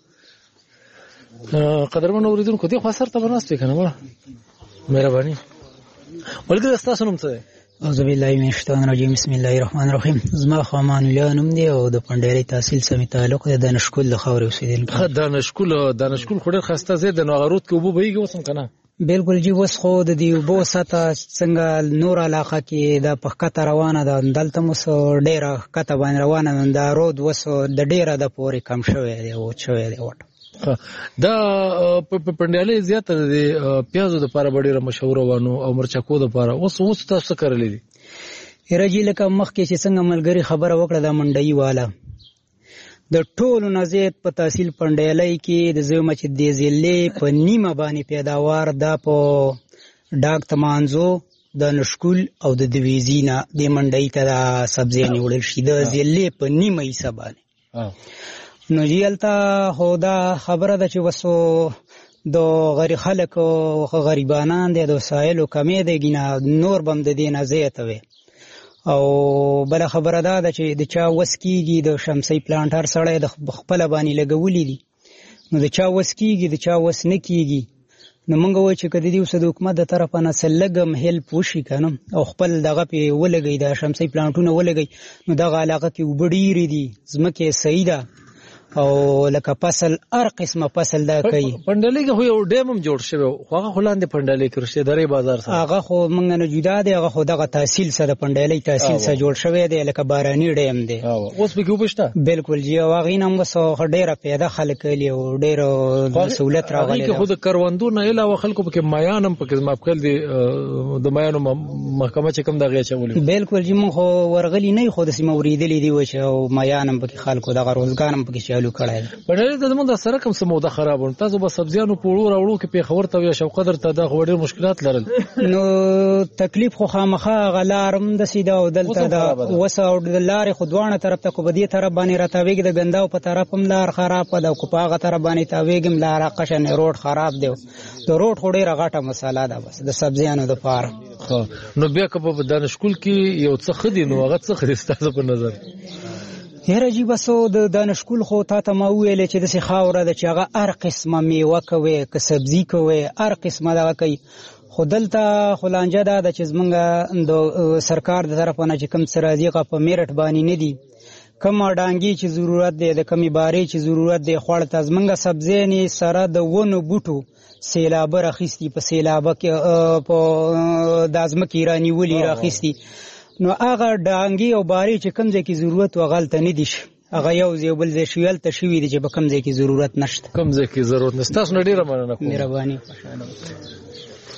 قدرمن اوریدونکو دغه خاصر ته ورناست کنه ما مهرباني ولګي تاسو نوم څه اعوذ بالله من الشیطان الرجیم بسم الله الرحمن الرحیم زما خامان الله نوم دی او د پندېری تحصیل سمې تعلق د دانشکول د خاورې اوسیدل دانشکول دانشکول خو ډېر خسته زید د نغروت کې وبو بهیږي وسم کنه بالکل جی وس خو د دی وبو ساته څنګه نور علاقه کې د پخکته روانه ده دلته مو ډېره کته باندې روانه ده رود وس د ډېره د پورې کم شوی دی او شوی دی وټ دا په پندالې زیاته د پیازو د لپاره ډېر مشهور وانه او مرچکو د لپاره اوس اوس تاسو کړلې دي راجی لکه مخکې چې څنګه ملګری خبره وکړه د منډي والا د ټولو نزيد په تحصیل پندالې کې د زوم چې د زلې په نیمه باندې پیداوار دا په ډاک تمانزو د نشکول او د دویزینا د منډي ته سبزی نیول شي د زلې په نیمه یې سبانه نو جیلتا خدا خبره ده چې وسو د غری خلک او غریبانان دي د وسایلو کمې دي ګنا نور بم د دینه زیاته وي او بل خبره ده چې د چا وسکیږي د شمسي پلانټر سره د خپل باندې لګولې دي نو د چا وسکیږي د چا وس نه کیږي نو موږ وایو چې کدی اوس د حکومت د طرفه نه سلګم هیلپ وشي کنه او خپل دغه په ولګي د شمسي پلانټونه ولګي نو دغه علاقه کې وبډيري دي زمکه سیده او لکه فصل هر قسمه فصل دا کوي پندلې کې یو ډیم هم جوړ شوی خو هغه خلاندې پندلې کې رشته درې بازار سره هغه خو موږ نه جدا دی هغه خو دغه تحصیل سره پندلې تحصیل سره جوړ شوی دی لکه باراني ډیم دی اوس به کې وبشته بالکل جی هغه نن وسو ډیره پیدا خلک لی او ډیره سہولت راغلی هغه خو د کروندو نه علاوه خلکو په میانم په کې ماپکل دی د میانو محکمه چې کوم دغه چولې بالکل جی موږ ورغلی نه خو د سیمه ورېدلې دی و چې او میانم په خلکو دغه روزګارم په کې پړې د موږ سره کوم سموده خرابون تاسو به سبزیانو پوړو راوړو کې په خبر ته یا شو قدر ته د غوډر مشکلات لرل نو تکلیف خو خامخا غلارم د سیده او دلته د وسه او د لارې خودوانه طرف ته کو بدی طرف باندې راتاویګ د غنداو په طرف هم لار خراب ده کو پاغه طرف باندې تاویګم لار قشن روډ خراب دی د روډ خوري رغټه مساله ده بس د سبزیانو د پار نو بیا کبه د دانشکول کې یو څه خدي نو هغه څه خدي ستاسو په نظر هر جی بسو د دانشکول خو تا ته ما ویل چې د سي خاوره د چې هغه هر قسمه میوه کوي که سبزی کوي هر قسمه دا کوي خودلته خلانجه دا د چې زمونږ د سرکار د طرفه نه چې کم سرازیغه په میرټ باندې نه دي کم ډانګي چې ضرورت دی د کمی باري چې ضرورت دی خوړ ته زمونږ سبزی نه سره د ونو بوټو سیلاب راخستی په سیلاب کې په د ازمکه ایرانی ولی راخستی نو هغه ډانګي او باري چې کوم ځای کې ضرورت وغلطه نه دي هغه یو ځای بل ځای شویل ته شوی دي چې په کوم ځای کې ضرورت نشته کوم ځای کې ضرورت نشته تاسو ډیره مننه کوم مهرباني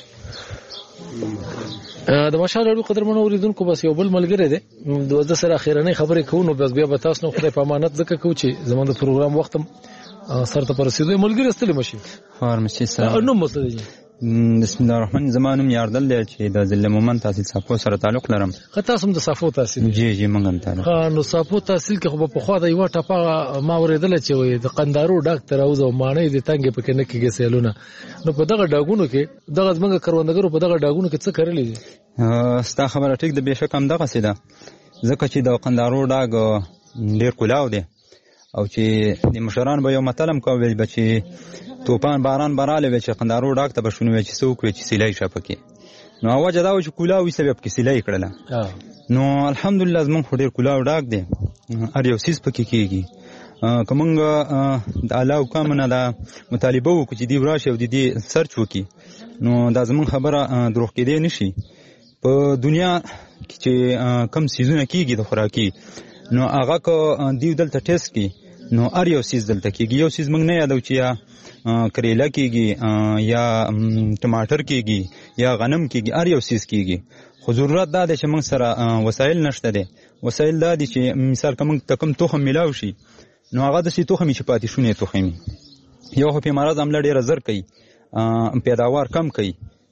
د مشال اړو قدرمن اوریدونکو بس یو بل ملګری دی د وځ سره اخیرنۍ خبرې کوو نو بس بیا به تاسو نو خدای په امانت ځکه کوو چې زموږ د پروګرام وخت سره ته پرسیدو ملګری ستلی مشي فارمسي سره نو مسله دي بسم الله الرحمن زمانم یاردل دی چې د ضلع مومن تحصیل صافو سره تعلق لرم. که تاسو هم د صافو تحصیل؟ جی جی موږ هم تعلق. نو صافو تحصیل کې خو په خوا د یو ټاپه ما اوریدل چې وي د قندارو ډاکټر او زو مانې د تنګ په کې نه کېږي سیلونه نو په دغه ډاګونو کې دغه زمونږ کروندګرو په دغه ډاګونو کې څه کړلې دي؟ ستا خبره ټیک ده، بهشکه هم دغه سیده ځکه چې د قندارو ډاګ ډیر کلاو دی او چې د مشران به یو متلم کوي بچي توپان باران براله وی چې قندارو ډاک ته بشونه وی چې څوک وی چې سیلای شپکه نو اواز دا و چې کولاوي سبب کې سیلای کړله نو الحمدلله زمون خډیر کولاو ډاک دی ار یو سیس پکې کیږي کومنګ د علاوه کومه دا مطالبه وکړي چې دی وراشي او د دې سرچ وکړي نو دا زمون خبره دروغ کېدی نشي په دنیا کې چې کم سیزونه کیږي د خوراکي نو هغه کو دی دلته ټیسټ کی نو ار یو سیز دلته کیږي یو سیز موږ نه یادو چې یا کریلا کیږي یا ټماټر کیږي یا غنم کیږي ار یو سیز کیږي خو ضرورت دا دی چې موږ سره وسایل نشته دي وسایل دا دي چې مثال کوم تکم توخم ملاو شي نو هغه د سی توخم چې پاتې شونه توخم یو په مرز عمله ډیره زر کوي پیداوار کم کوي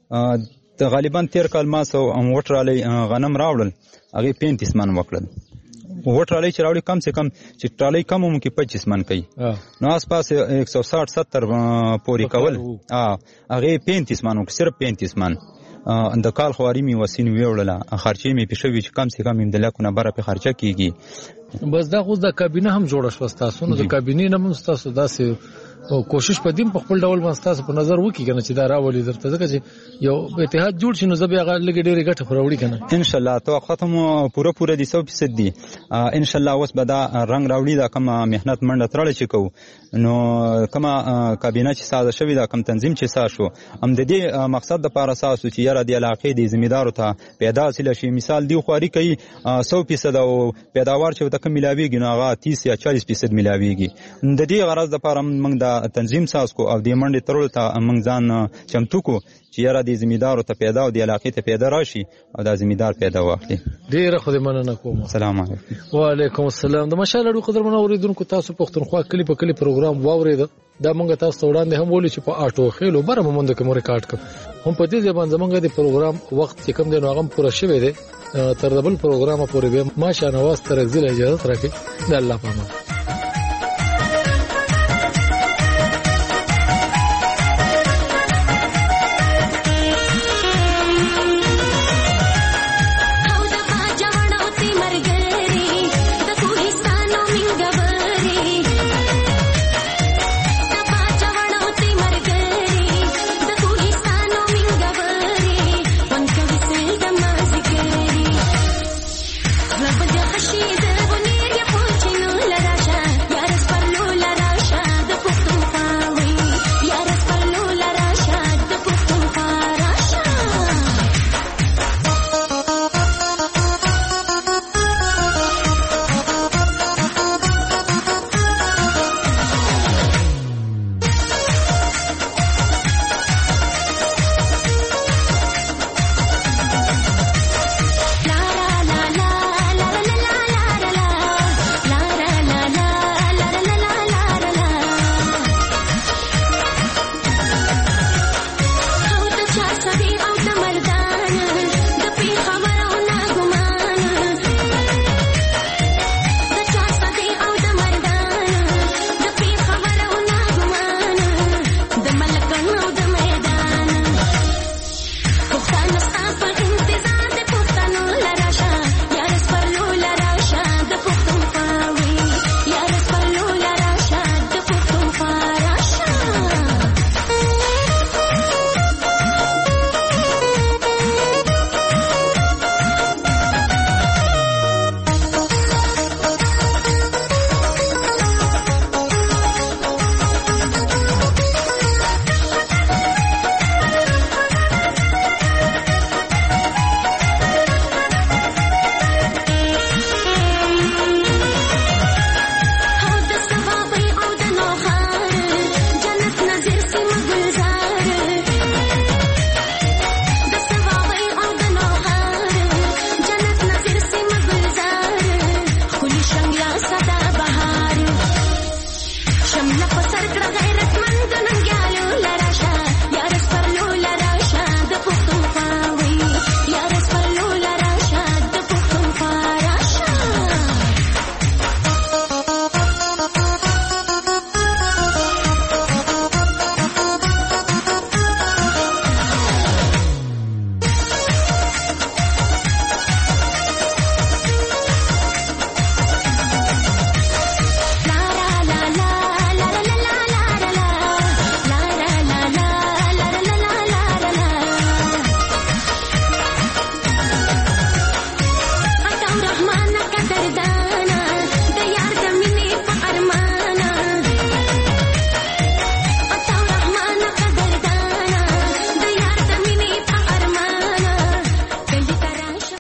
ته غالبا تیر کال ما سو وټرالي غنم راوړل هغه پینتیس من وکړل وټرالي چې راوړي کم سے کم چې ټرالي کم هم کې پچیس من کوي نو اس پاس ایک سو ساٹھ ستر پوری کول اه هغه پینتیس من صرف پینتیس من د کال خواري می وسین ویوړله خرچې می پښوی چې کم سے کم د لکونه بره په خرچه کیږي بس دا خو د کابینه هم جوړه شو تاسو نو د کابینه نه هم تاسو داسې کوشش پدیم په خپل ډول باندې تاسو په نظر وکړئ کنه چې دا راولي درته ځکه چې یو اتحاد جوړ شي نو زبې هغه لګ ډېرې ګټه خوروړي کنه ان شاء الله تو ختم پوره پوره دي سو فیصد دي ان شاء الله اوس به دا رنگ راوړي دا کوم مهنت منډه ترړل شي کو نو کوم کابینه چې ساده شوی دا کوم تنظیم چې ساده شو هم د دې مقصد د پاره اساس چې یاره د علاقې د ذمہدارو ته پیدا حاصل شي مثال دی خواري کوي سو فیصد او پیداوار چې د کم ملاویږي نو هغه تیس یا چالیس فیصد ملاویږي د دې غرض د پاره موږ د تنظیم ساز کو او د منډه ترړل ته موږ ځان چمتو کو چې یاره د ذمہدارو ته پیدا او د علاقې ته پیدا راشي او د ذمہدار پیدا واخلي. ډیره خو دې مننه کوم. السلام علیکم. وعلیکم السلام. د مشال اړو قدرمن اوریدونکو تاسو پښتونخوا کلی په کلی پروګرام واورید دا مونږ تاسو وړاندې هم ولې چې په آټو خېلو بره مومند کې مو ریکارډ کړ هم په دې ځبان زمونږ د پروګرام وخت چې کم دی نو هغه پوره شوی دی تر دبل پروګرام پورې به ماشا نواز تر ځله اجازه راکړي د الله پامان.